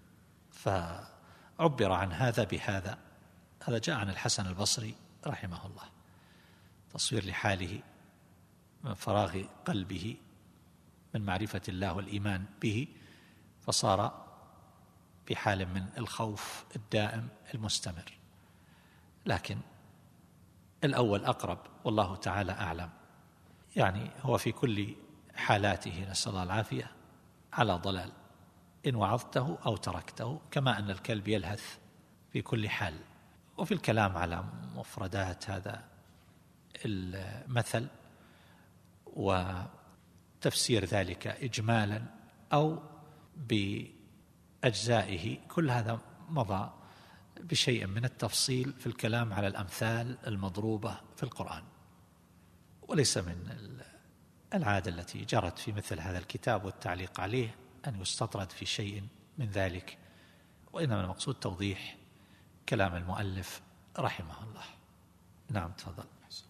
فعبر عن هذا بهذا. هذا جاء عن الحسن البصري رحمه الله، تصوير لحاله من فراغ قلبه من معرفة الله والإيمان به، فصار بحال من الخوف الدائم المستمر. لكن الأول أقرب والله تعالى أعلم، يعني هو في كل حالاته نسأل الله العافية على ضلال، إن وعظته أو تركته، كما أن الكلب يلهث في كل حال. وفي الكلام على مفردات هذا المثل وتفسير ذلك إجمالا أو بأجزائه، كل هذا مضى بشيء من التفصيل في الكلام على الأمثال المضروبة في القرآن، وليس من العادة التي جرت في مثل هذا الكتاب والتعليق عليه أن يستطرد في شيء من ذلك، وإنما المقصود توضيح كلام المؤلف رحمه الله. نعم تفضل.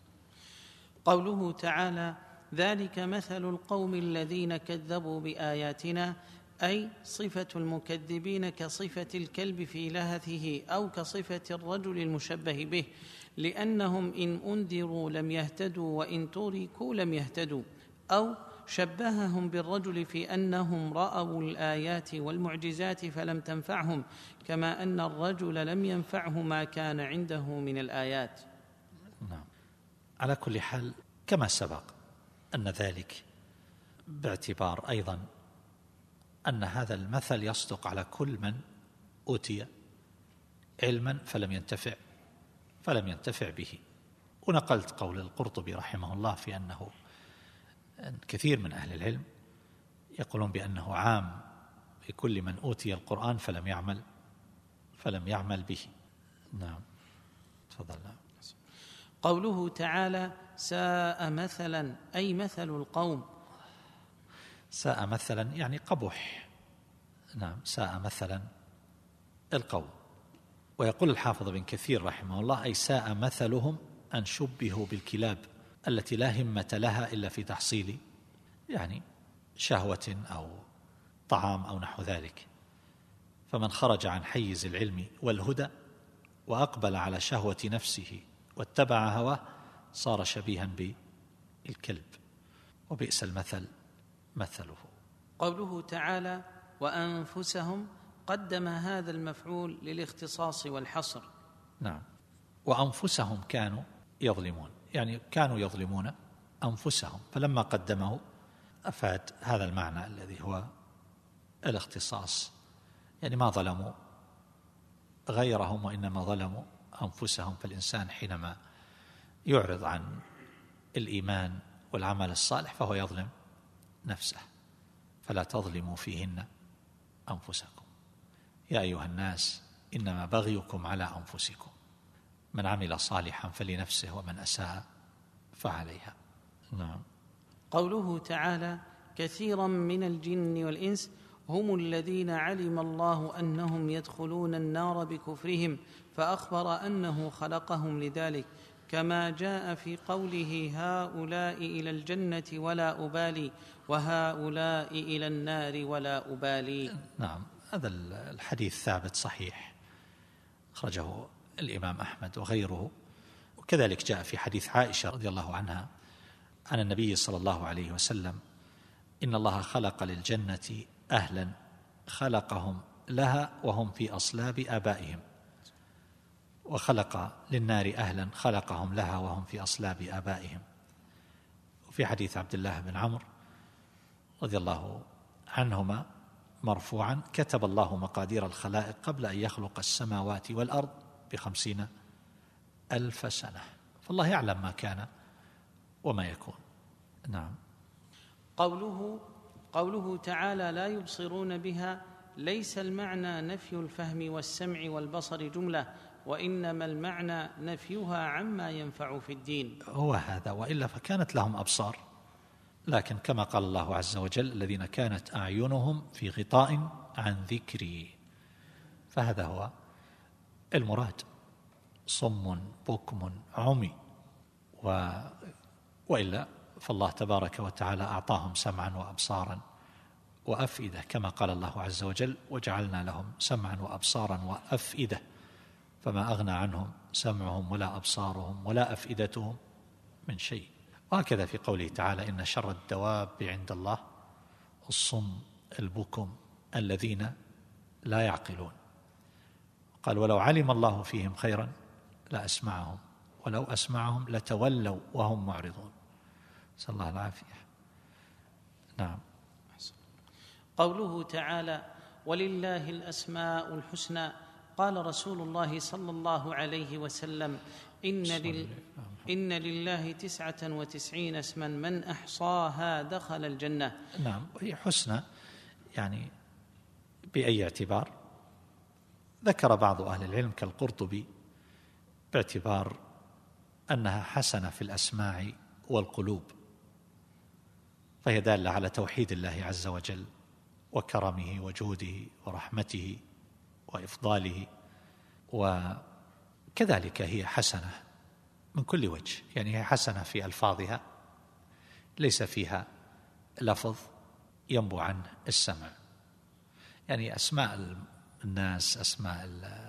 قوله تعالى: ذلك مثل القوم الذين كذبوا بآياتنا، أي صفة المكذبين كصفة الكلب في لهثه أو كصفة الرجل المشبه به، لأنهم إن أنذروا لم يهتدوا وإن تركوا لم يهتدوا، أو شبههم بالرجل في أنهم رأوا الآيات والمعجزات فلم تنفعهم، كما أن الرجل لم ينفعه ما كان عنده من الآيات. نعم. على كل حال كما سبق أن ذلك باعتبار أيضا أن هذا المثل يصدق على كل من أوتي علما فلم ينتفع فلم ينتفع به. ونقلت قول القرطبي رحمه الله في أنه كثير من أهل العلم يقولون بأنه عام في كل من أوتي القرآن فلم يعمل فلم يعمل به. نعم تفضل. قوله تعالى: ساء مثلا، أي مثل القوم. ساء مثلا يعني قبح. نعم ساء مثلا القوم. ويقول الحافظ بن كثير رحمه الله: أي ساء مثلهم أن شبهوا بالكلاب التي لا همة لها إلا في تحصيل يعني شهوة أو طعام أو نحو ذلك، فمن خرج عن حيز العلم والهدى وأقبل على شهوة نفسه واتبع هواه صار شبيها بالكلب، وبئس المثل مثله. قوله تعالى: وأنفسهم، قدم هذا المفعول للاختصاص والحصر. نعم. وأنفسهم كانوا يظلمون، يعني كانوا يظلمون أنفسهم، فلما قدمه أفاد هذا المعنى الذي هو الاختصاص، يعني ما ظلموا غيرهم وإنما ظلموا أنفسهم. فالإنسان حينما يعرض عن الإيمان والعمل الصالح فهو يظلم نفسه، فلا تظلموا فيهن أنفسكم يا أيها الناس إنما بغيكم على أنفسكم من عمل صالحا فلنفسه ومن أساء فعليها. نعم. قوله تعالى: كثيرا من الجن والإنس هم الذين علم الله أنهم يدخلون النار بكفرهم، فأخبر أنه خلقهم لذلك، كما جاء في قوله: هؤلاء إلى الجنة ولا أبالي وهؤلاء إلى النار ولا أبالي. نعم هذا الحديث ثابت صحيح، أخرجه الإمام أحمد وغيره. وكذلك جاء في حديث عائشة رضي الله عنها عن النبي صلى الله عليه وسلم: إن الله خلق للجنة أهلا خلقهم لها وهم في أصلاب آبائهم، وخلق للنار أهلا خلقهم لها وهم في أصلاب آبائهم. وفي حديث عبد الله بن عمرو رضي الله عنهما: مرفوعا: كتب الله مقادير الخلائق قبل أن يخلق السماوات والأرض بخمسين ألف سنة. فالله يعلم ما كان وما يكون. نعم. قوله قوله تعالى: لا يبصرون بها، ليس المعنى نفي الفهم والسمع والبصر جملة، وإنما المعنى نفيها عما ينفع في الدين. هو هذا، وإلا فكانت لهم أبصار، لكن كما قال الله عز وجل: الذين كانت أعينهم في غطاء عن ذكري. فهذا هو المراد: صم بكم عمي. و... وإلا فالله تبارك وتعالى أعطاهم سمعا وأبصارا وأفئدة، كما قال الله عز وجل: وجعلنا لهم سمعا وأبصارا وأفئدة فما أغنى عنهم سمعهم ولا أبصارهم ولا أفئدتهم من شيء. وهكذا في قوله تعالى: إن شر الدواب عند الله الصم البكم الذين لا يعقلون. قال: ولو علم الله فيهم خيرا لأسمعهم ولو أسمعهم لتولوا وهم معرضون. نسأل الله العافية. نعم. قوله تعالى: ولله الأسماء الحسنى، قال رسول الله صلى الله عليه وسلم: إن, لل... إن لله تسعة وتسعين اسما من أحصاها دخل الجنة. نعم. وهي حسنى يعني بأي اعتبار؟ ذكر بعض أهل العلم كالقرطبي باعتبار أنها حسنة في الأسماع والقلوب، فهي دالة على توحيد الله عز وجل وكرمه وجوده ورحمته وإفضاله. وكذلك هي حسنة من كل وجه، يعني هي حسنة في ألفاظها، ليس فيها لفظ ينبو عنه السمع. يعني أسماء الناس، أسماء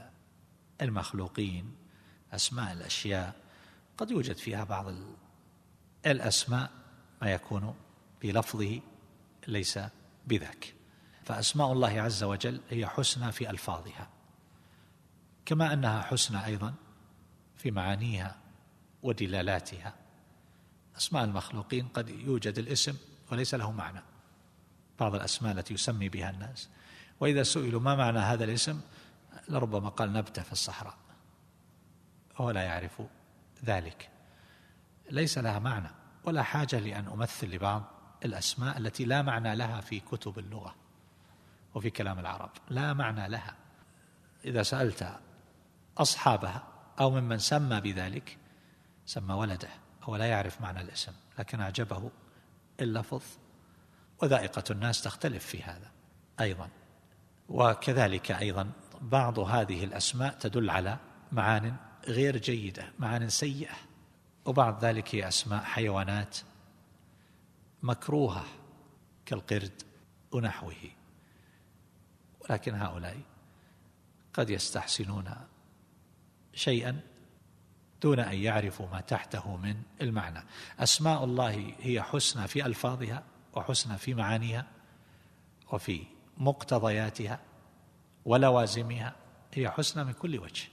المخلوقين، أسماء الأشياء، قد يوجد فيها بعض الأسماء ما يكون بلفظه ليس بذاك. فأسماء الله عز وجل هي حسنى في ألفاظها، كما أنها حسنى أيضا في معانيها ودلالاتها. أسماء المخلوقين قد يوجد الاسم وليس له معنى، بعض الأسماء التي يسمي بها الناس، وإذا سئلوا ما معنى هذا الاسم لربما قال: نبتة في الصحراء، هو لا يعرف ذلك، ليس لها معنى، ولا حاجة لأن أمثل لبعض الأسماء التي لا معنى لها في كتب اللغة وفي كلام العرب، لا معنى لها. إذا سألت أصحابها أو ممن سمى بذلك، سمى ولده هو لا يعرف معنى الاسم لكن أعجبه اللفظ، وذائقة الناس تختلف في هذا أيضا. وكذلك أيضا بعض هذه الأسماء تدل على معان غير جيدة، معان سيئة، وبعض ذلك هي أسماء حيوانات مكروهة كالقرد ونحوه، ولكن هؤلاء قد يستحسنون شيئا دون أن يعرفوا ما تحته من المعنى. أسماء الله هي حسنى في ألفاظها وحسنى في معانيها وفي مقتضياتها ولوازمها، هي حسنى من كل وجه،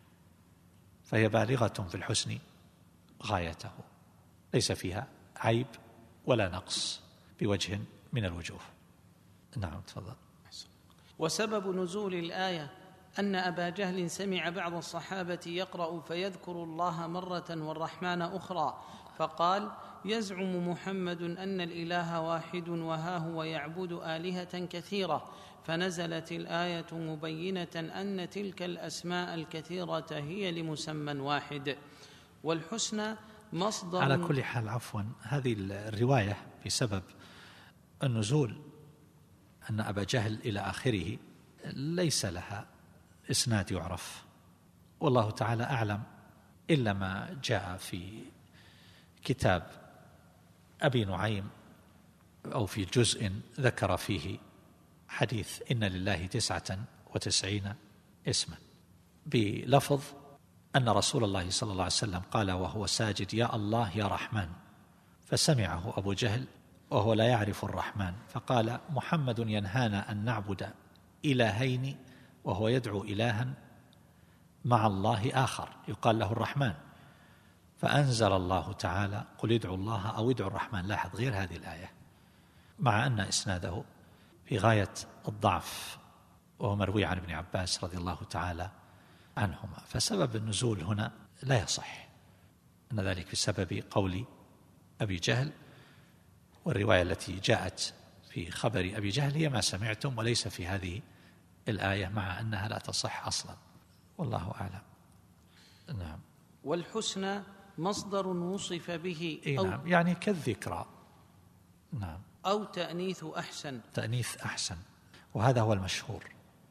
فهي بالغة في الحسن غايته، ليس فيها عيب ولا نقص بوجه من الوجوه. نعم تفضل. وسبب نزول الآية أن أبا جهل سمع بعض الصحابة يقرأ فيذكر الله مرة والرحمن أخرى، فقال: يزعم محمد أن الإله واحد وها هو يعبد آلهة كثيرة، فنزلت الآية مبينة أن تلك الأسماء الكثيرة هي لمسمى واحد، والحسنى مصدر. على كل حال، عفوا، هذه الرواية بسبب النزول أن أبا جهل إلى آخره ليس لها إسناد يعرف، والله تعالى أعلم، إلا ما جاء في كتاب أبي نعيم أو في جزء ذكر فيه حديث إن لله تسعة وتسعين اسما بلفظ أن رسول الله صلى الله عليه وسلم قال وهو ساجد: يا الله يا رحمن، فسمعه أبو جهل وهو لا يعرف الرحمن، فقال: محمد ينهانا أن نعبد إلهين وهو يدعو إلها مع الله آخر يقال له الرحمن، فأنزل الله تعالى: قل ادعوا الله أو ادعوا الرحمن. لاحظ غير هذه الآية، مع أن إسناده في غاية الضعف، وهو مروي عن ابن عباس رضي الله تعالى عنهما. فسبب النزول هنا لا يصح، أن ذلك بسبب قول أبي جهل، والرواية التي جاءت في خبر أبي جهل هي ما سمعتم وليس في هذه الآية، مع أنها لا تصح أصلا، والله أعلم. نعم. والحسنى مصدر وصف به أو نعم، يعني كالذكرى. نعم. أو تأنيث أحسن، تأنيث أحسن، وهذا هو المشهور.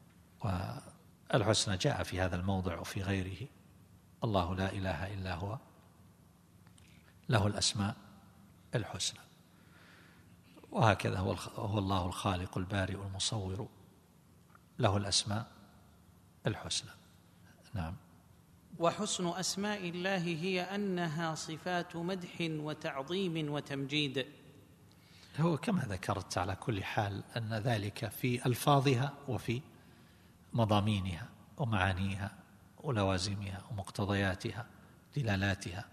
والحسنى جاء في هذا الموضع وفي غيره: الله لا إله إلا هو له الأسماء الحسنى. وهكذا هو, هو الله الخالق البارئ المصور له الأسماء الحسنى. نعم. وحسن أسماء الله هي أنها صفات مدح وتعظيم وتمجيد. هو كما ذكرت على كل حال أن ذلك في ألفاظها وفي مضامينها ومعانيها ولوازمها ومقتضياتها دلالاتها.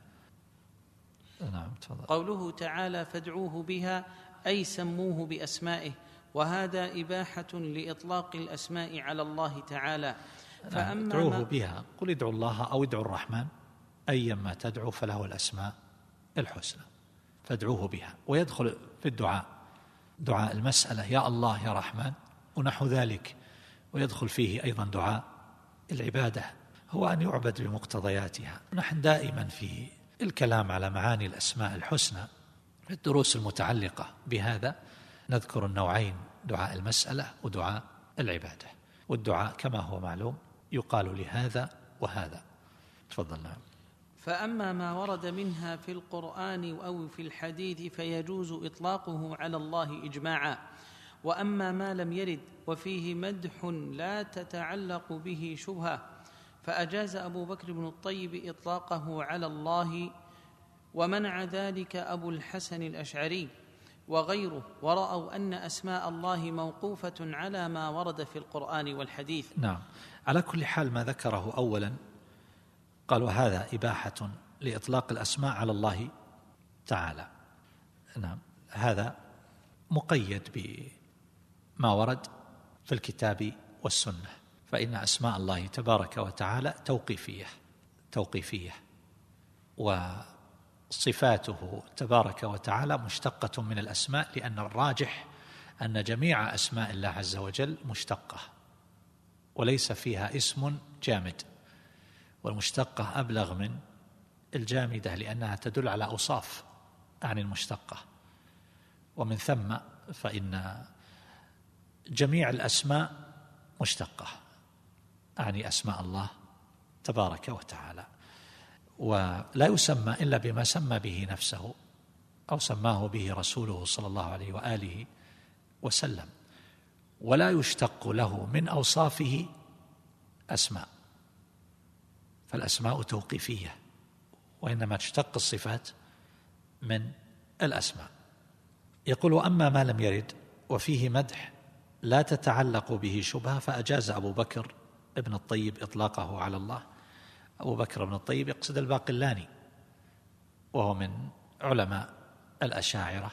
نعم. تفضل. قوله تعالى: فادعوه بها، أي سموه بأسمائه، وهذا إباحة لإطلاق الأسماء على الله تعالى. فأما ادعوه بها، قل ادعوا الله أو ادعوا الرحمن، أيما تدعو فله الأسماء الحسنى، فادعوه بها. ويدخل في الدعاء دعاء المسألة يا الله يا رحمن ونحو ذلك، ويدخل فيه أيضا دعاء العبادة، هو أن يعبد بمقتضياتها. نحن دائما في الكلام على معاني الأسماء الحسنى في الدروس المتعلقة بهذا نذكر النوعين: دعاء المسألة ودعاء العبادة. والدعاء كما هو معلوم يقال لهذا وهذا. تفضل. نعم. فأما ما ورد منها في القرآن أو في الحديث فيجوز إطلاقه على الله إجماعا، وأما ما لم يرد وفيه مدح لا تتعلق به شبهة فأجاز أبو بكر بن الطيب إطلاقه على الله، ومنع ذلك أبو الحسن الأشعري وغيره، ورأوا أن أسماء الله موقوفة على ما ورد في القرآن والحديث. نعم. على كل حال ما ذكره أولا قالوا هذا إباحة لإطلاق الأسماء على الله تعالى. نعم. هذا مقيد بما ورد في الكتاب والسنة، فإن أسماء الله تبارك وتعالى توقيفية توقيفية وصفاته تبارك وتعالى مشتقة من الأسماء، لأن الراجح أن جميع أسماء الله عز وجل مشتقة وليس فيها اسم جامد، والمشتقة أبلغ من الجامدة لأنها تدل على أوصاف عن المشتقة. ومن ثم فإن جميع الأسماء مشتقة يعني أسماء الله تبارك وتعالى، ولا يسمى إلا بما سمى به نفسه أو سماه به رسوله صلى الله عليه وآله وسلم، ولا يشتق له من أوصافه أسماء، فالأسماء توقيفية، وإنما تشتق الصفات من الأسماء. يقول: أما ما لم يرد وفيه مدح لا تتعلق به شبهة فأجاز أبو بكر ابن الطيب إطلاقه على الله. أبو بكر ابن الطيب يقصد الباقلاني، وهو من علماء الأشاعرة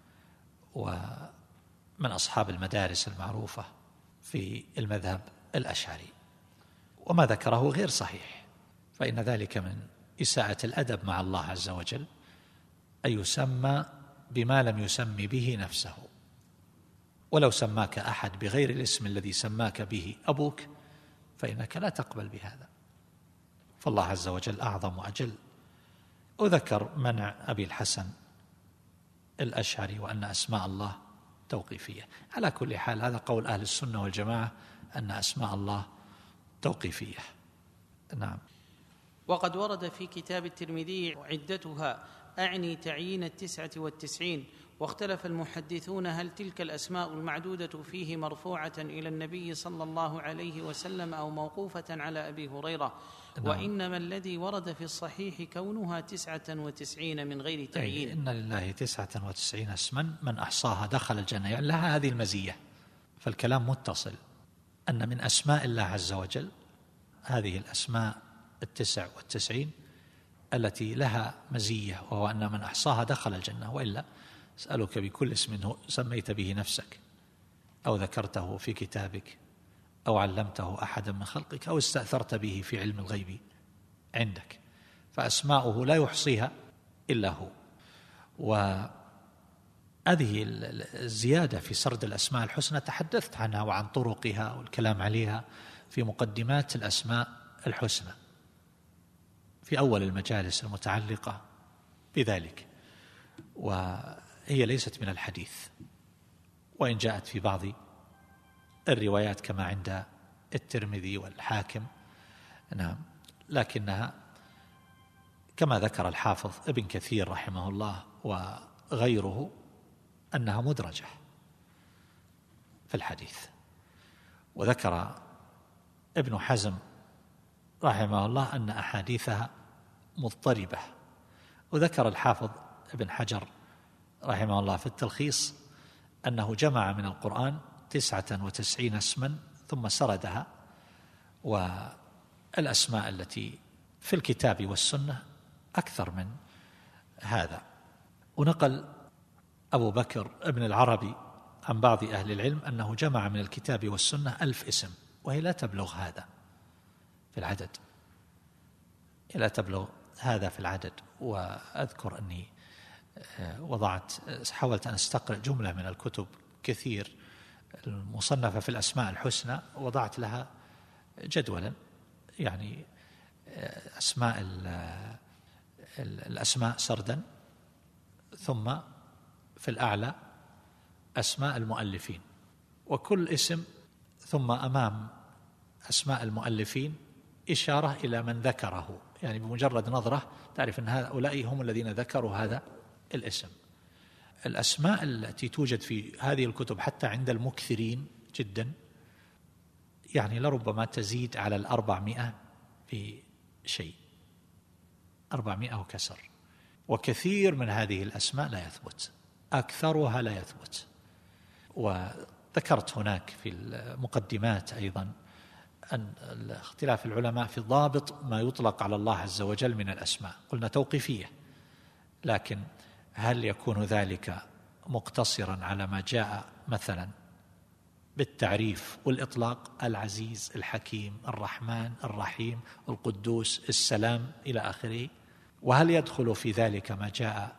ومن أصحاب المدارس المعروفة في المذهب الأشعري، وما ذكره غير صحيح، فإن ذلك من إساءة الأدب مع الله عز وجل أن يسمى بما لم يسمي به نفسه. ولو سماك أحد بغير الاسم الذي سماك به أبوك فإنك لا تقبل بهذا، فالله عز وجل أعظم وأجل. وذكر منع أبي الحسن الأشعري وأن أسماء الله توقيفية. على كل حال هذا قول أهل السنة والجماعة أن أسماء الله توقيفية. نعم. وقد ورد في كتاب الترمذي عدتها، أعني تعيين التسعة والتسعين، واختلف المحدثون هل تلك الأسماء المعدودة فيه مرفوعة إلى النبي صلى الله عليه وسلم أو موقوفة على أبي هريرة. نعم. وإنما الذي ورد في الصحيح كونها تسعة وتسعين من غير تعيين. إن لله تسعة وتسعين اسما من أحصاها دخل الجنة، يعني لها هذه المزية. فالكلام متصل أن من أسماء الله عز وجل هذه الأسماء التسع والتسعين التي لها مزية، وهو أن من أحصاها دخل الجنة. وإلا أسألك بكل اسم سميت به نفسك أو ذكرته في كتابك أو علمته أحدا من خلقك أو استأثرت به في علم الغيب عندك، فأسماؤه لا يحصيها إلا هو. وهذه الزيادة في سرد الأسماء الحسنى تحدثت عنها وعن طرقها والكلام عليها في مقدمات الأسماء الحسنى في أول المجالس المتعلقة بذلك، وهي ليست من الحديث وإن جاءت في بعض الروايات كما عند الترمذي والحاكم، نعم، لكنها كما ذكر الحافظ ابن كثير رحمه الله وغيره أنها مدرجة في الحديث. وذكر ابن حزم رحمه الله أن أحاديثها مضطربة. وذكر الحافظ ابن حجر رحمه الله في التلخيص أنه جمع من القرآن تسعة وتسعين اسما ثم سردها، والأسماء التي في الكتاب والسنة أكثر من هذا. ونقل أبو بكر ابن العربي عن بعض أهل العلم أنه جمع من الكتاب والسنة ألف اسم، وهي لا تبلغ هذا في العدد، لا تبلغ هذا في العدد. وأذكر أني وضعت حاولت أن أستقرأ جملة من الكتب كثير المصنفة في الأسماء الحسنى، وضعت لها جدولا، يعني أسماء الأسماء سردا، ثم في الأعلى أسماء المؤلفين، وكل اسم ثم أمام أسماء المؤلفين إشارة إلى من ذكره، يعني بمجرد نظرة تعرف أن هؤلاء هم الذين ذكروا هذا الاسم. الأسماء التي توجد في هذه الكتب حتى عند المكثرين جدا يعني لربما تزيد على الأربعمائة بشيء، أربعمائة وكسر. وكثير من هذه الأسماء لا يثبت، أكثرها لا يثبت. وذكرت هناك في المقدمات أيضا أن اختلاف العلماء في ضابط ما يطلق على الله عز وجل من الأسماء، قلنا توقيفية، لكن هل يكون ذلك مقتصرا على ما جاء مثلا بالتعريف والإطلاق، العزيز، الحكيم، الرحمن، الرحيم، القدوس، السلام إلى آخره؟ وهل يدخل في ذلك ما جاء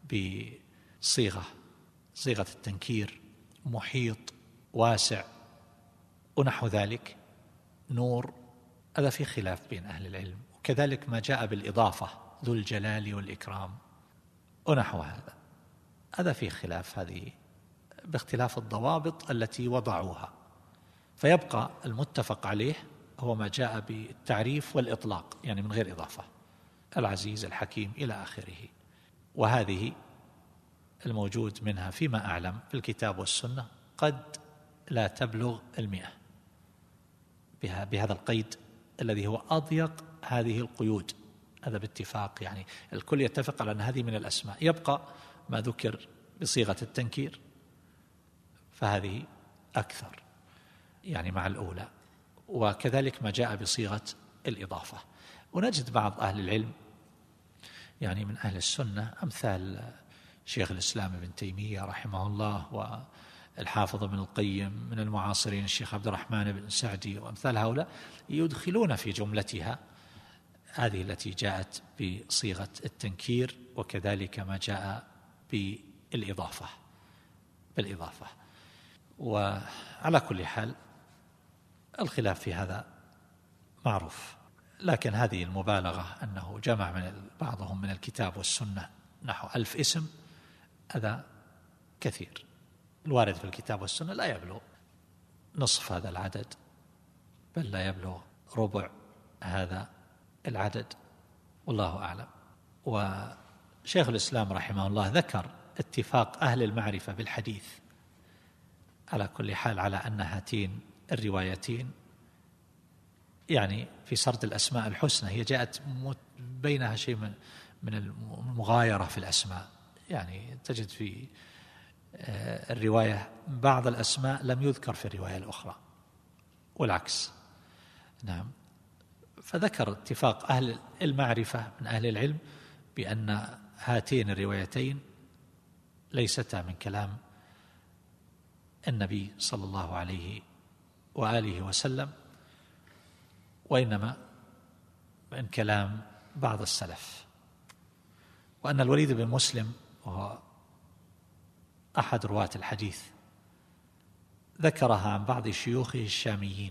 بصيغة صيغة التنكير، محيط، واسع ونحو ذلك، نور؟ هذا في خلاف بين أهل العلم. وكذلك ما جاء بالإضافة، ذو الجلال والإكرام ونحو هذا، هذا في خلاف، هذه باختلاف الضوابط التي وضعوها. فيبقى المتفق عليه هو ما جاء بالتعريف والإطلاق، يعني من غير إضافة، العزيز، الحكيم إلى آخره. وهذه الموجود منها فيما أعلم في الكتاب والسنة قد لا تبلغ المئة بهذا القيد الذي هو أضيق هذه القيود، هذا باتفاق، يعني الكل يتفق على أن هذه من الأسماء. يبقى ما ذكر بصيغة التنكير فهذه أكثر يعني مع الأولى، وكذلك ما جاء بصيغة الإضافة. ونجد بعض أهل العلم يعني من أهل السنة أمثال شيخ الإسلام ابن تيمية رحمه الله والحافظ ابن القيم، من المعاصرين الشيخ عبد الرحمن بن سعدي وأمثال هؤلاء، يدخلون في جملتها هذه التي جاءت بصيغة التنكير، وكذلك ما جاء بالإضافة بالإضافة. وعلى كل حال الخلاف في هذا معروف، لكن هذه المبالغة أنه جمع من بعضهم من الكتاب والسنة نحو ألف اسم، هذا كثير. الوارد في الكتاب والسنة لا يبلغ نصف هذا العدد، بل لا يبلغ ربع هذا العدد، والله أعلم. وشيخ الإسلام رحمه الله ذكر اتفاق أهل المعرفة بالحديث على كل حال على أن هاتين الروايتين يعني في سرد الأسماء الحسنى هي جاءت بينها شيء من من المغايرة في الأسماء، يعني تجد في الرواية بعض الأسماء لم يذكر في الرواية الأخرى والعكس. نعم. فذكر اتفاق أهل المعرفة من أهل العلم بأن هاتين الروايتين ليستا من كلام النبي صلى الله عليه وآله وسلم، وإنما من كلام بعض السلف. وأن الوليد بن مسلم وهو أحد رواة الحديث ذكرها عن بعض شيوخه الشاميين،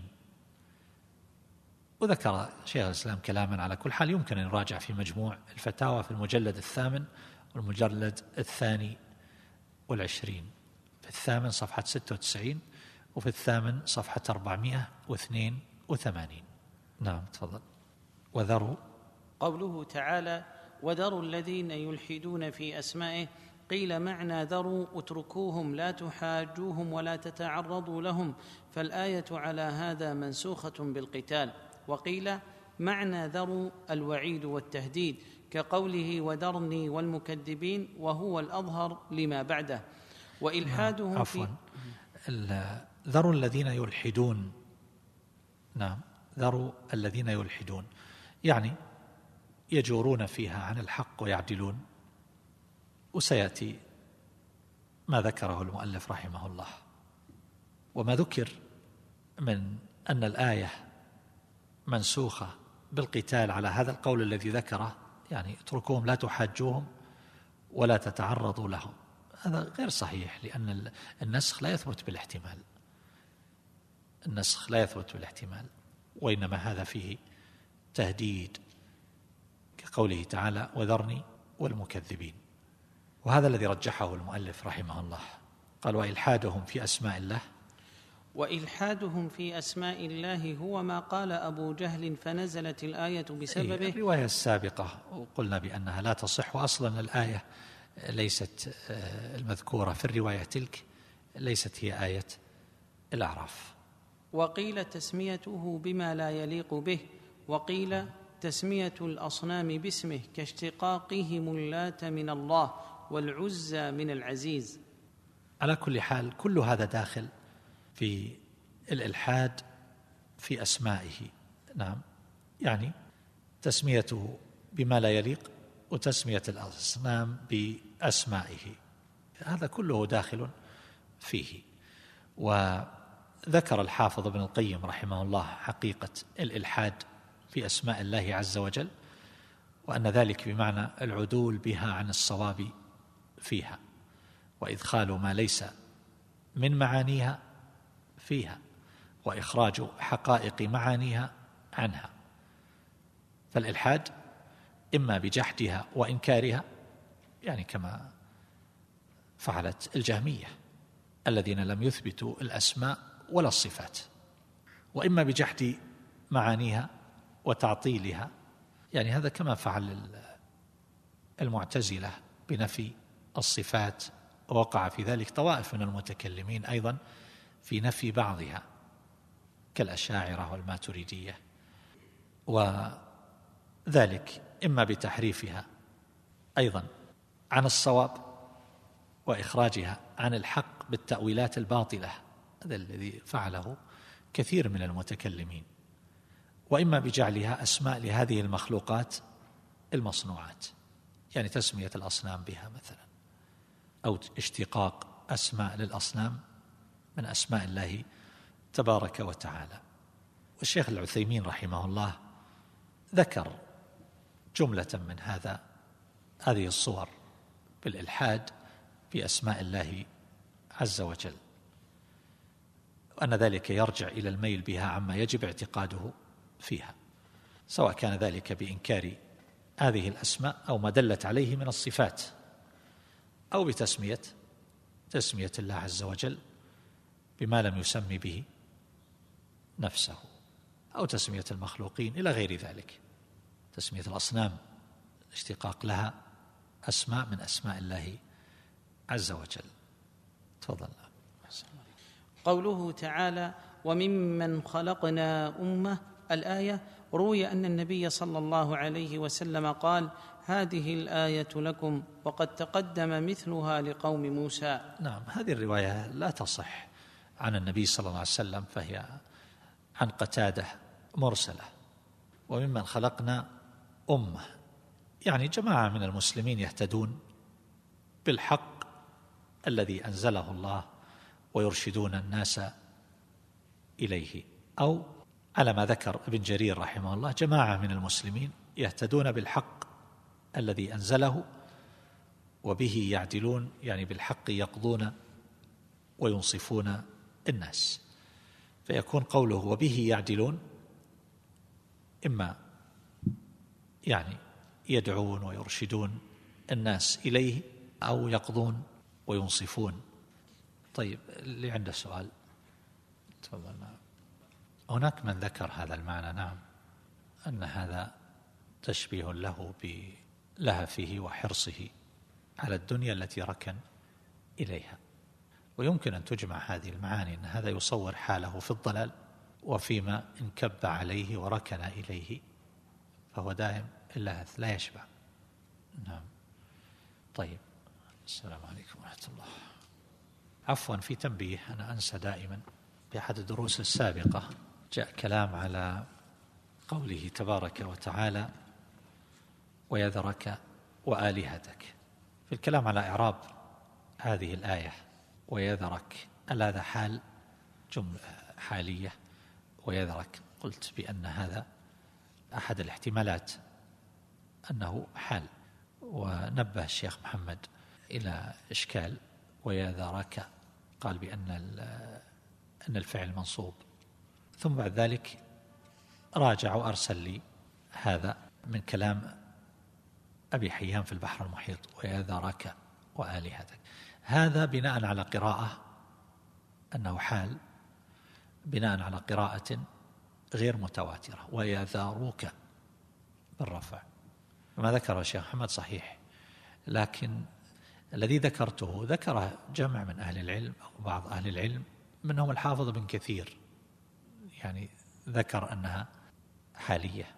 وذكر شيخ الإسلام كلاما على كل حال يمكن أن يراجع في مجموع الفتاوى في المجلد الثامن والمجلد الثاني والعشرين، في الثامن صفحة ستة وتسعين وفي الثامن صفحة أربعمائة واثنين وثمانين. نعم تفضل. وذروا قوله تعالى وذروا الذين يلحدون في أسمائه، قيل معنى ذروا اتركوهم لا تحاجوهم ولا تتعرضوا لهم، فالآية على هذا منسوخة بالقتال. وقيل معنى ذروا الوعيد والتهديد، كقوله وذرني والمكذبين، وهو الأظهر لما بعده. وإلحادهم عفوا في ذروا الذين يلحدون. نعم ذروا الذين يلحدون يعني يجورون فيها عن الحق ويعدلون، وسيأتي ما ذكره المؤلف رحمه الله. وما ذكر من أن الآية منسوخة بالقتال على هذا القول الذي ذكره، يعني اتركوهم لا تحاجوهم ولا تتعرضوا لهم، هذا غير صحيح، لأن النسخ لا يثبت بالاحتمال، النسخ لا يثبت بالاحتمال، وإنما هذا فيه تهديد، كقوله تعالى وذرني والمكذبين. وهذا الذي رجحه المؤلف رحمه الله، قال وإلحادهم في أسماء الله. وإلحادهم في أسماء الله هو ما قال أبو جهل فنزلت الآية بسببه. الرواية السابقة وقلنا بأنها لا تصح، وأصلا الآية ليست المذكورة في الرواية تلك ليست هي آية الأعراف. وقيل تسميته بما لا يليق به، وقيل تسمية الأصنام باسمه كاشتقاقهم اللات من الله والعزى من العزيز. على كل حال كل هذا داخل في الإلحاد في أسمائه. نعم يعني تسميته بما لا يليق وتسمية الأصنام بأسمائه، هذا كله داخل فيه. وذكر الحافظ ابن القيم رحمه الله حقيقة الإلحاد في أسماء الله عز وجل، وأن ذلك بمعنى العدول بها عن الصواب فيها، وإدخال ما ليس من معانيها فيها، وإخراج حقائق معانيها عنها. فالإلحاد إما بجحدها وإنكارها، يعني كما فعلت الجهمية الذين لم يثبتوا الأسماء ولا الصفات، وإما بجحد معانيها وتعطيلها، يعني هذا كما فعل المعتزلة بنفي الصفات، ووقع في ذلك طوائف من المتكلمين أيضا في نفي بعضها كالأشاعرة والماتريدية، وذلك إما بتحريفها أيضا عن الصواب وإخراجها عن الحق بالتأويلات الباطلة، هذا الذي فعله كثير من المتكلمين، وإما بجعلها أسماء لهذه المخلوقات المصنوعات، يعني تسمية الأصنام بها مثلا، أو اشتقاق أسماء للأصنام من أسماء الله تبارك وتعالى. والشيخ العثيمين رحمه الله ذكر جملة من هذا هذه الصور بالإلحاد في أسماء الله عز وجل، وأن ذلك يرجع إلى الميل بها عما يجب اعتقاده فيها، سواء كان ذلك بإنكار هذه الأسماء أو ما دلت عليه من الصفات، أو بتسمية تسمية الله عز وجل بما لم يسمي به نفسه، أو تسمية المخلوقين إلى غير ذلك، تسمية الأصنام اشتقاق لها أسماء من أسماء الله عز وجل. تفضل. قوله تعالى وممن خلقنا أمة، الآية، روي أن النبي صلى الله عليه وسلم قال هذه الآية لكم، وقد تقدم مثلها لقوم موسى. نعم، هذه الرواية لا تصح عن النبي صلى الله عليه وسلم، فهي عن قتادة مرسلة. وممن خلقنا أمة يعني جماعة من المسلمين يهتدون بالحق الذي أنزله الله ويرشدون الناس إليه. أو على ما ذكر ابن جرير رحمه الله جماعة من المسلمين يهتدون بالحق الذي أنزله وبه يعدلون، يعني بالحق يقضون وينصفون الناس. فيكون قوله وبه يعدلون إما يعني يدعون ويرشدون الناس إليه أو يقضون وينصفون. طيب، اللي عنده سؤال تفضل. هناك من ذكر هذا المعنى، نعم، أن هذا تشبيه له بلهفه وحرصه على الدنيا التي ركن إليها. ويمكن أن تجمع هذه المعاني، أن هذا يصور حاله في الضلال وفيما انكب عليه وركن إليه، فهو دائم اللهث لا يشبع. نعم. طيب، السلام عليكم ورحمة الله. عفوا، في تنبيه أنا أنسى دائما. في أحد الدروس السابقة جاء كلام على قوله تبارك وتعالى ويذرك وآلهتك. في الكلام على إعراب هذه الآية ويذرك، هل هذا حال جملة حالية؟ ويذرك قلت بأن هذا أحد الاحتمالات أنه حال. ونبه الشيخ محمد إلى إشكال ويذرك، قال بأن أن الفعل منصوب، ثم بعد ذلك راجع وأرسل لي هذا من كلام أبي حيان في البحر المحيط ويذرك وآلهتك. هذا بناء على قراءة أنه حال، بناء على قراءة غير متواترة ويذاروك بالرفع. ما ذكر الشيخ محمد صحيح، لكن الذي ذكرته ذكره جمع من أهل العلم أو بعض أهل العلم، منهم الحافظ بن كثير، يعني ذكر أنها حالية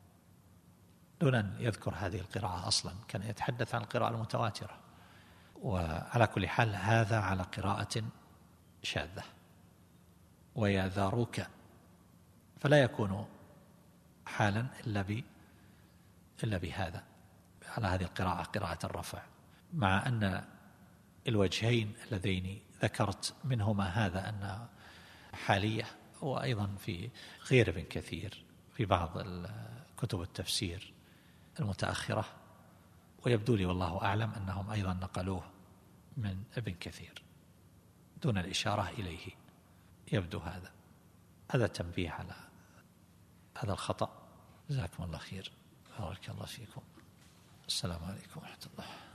دون أن يذكر هذه القراءة أصلا، كان يتحدث عن القراءة المتواترة. وعلى كل حال هذا على قراءة شاذة ويذاروك، فلا يكون حالا إلا ب إلا بهذا، على هذه القراءة قراءة الرفع، مع أن الوجهين اللذين ذكرت منهما هذا أن حالية، وأيضا في غير ابن كثير في بعض كتب التفسير المتأخرة، ويبدو لي والله أعلم أنهم أيضا نقلوه من ابن كثير دون الإشارة إليه. يبدو هذا هذا تنبيه على هذا الخطأ. جزاكم الله خير، بارك الله فيكم. السلام عليكم ورحمة الله.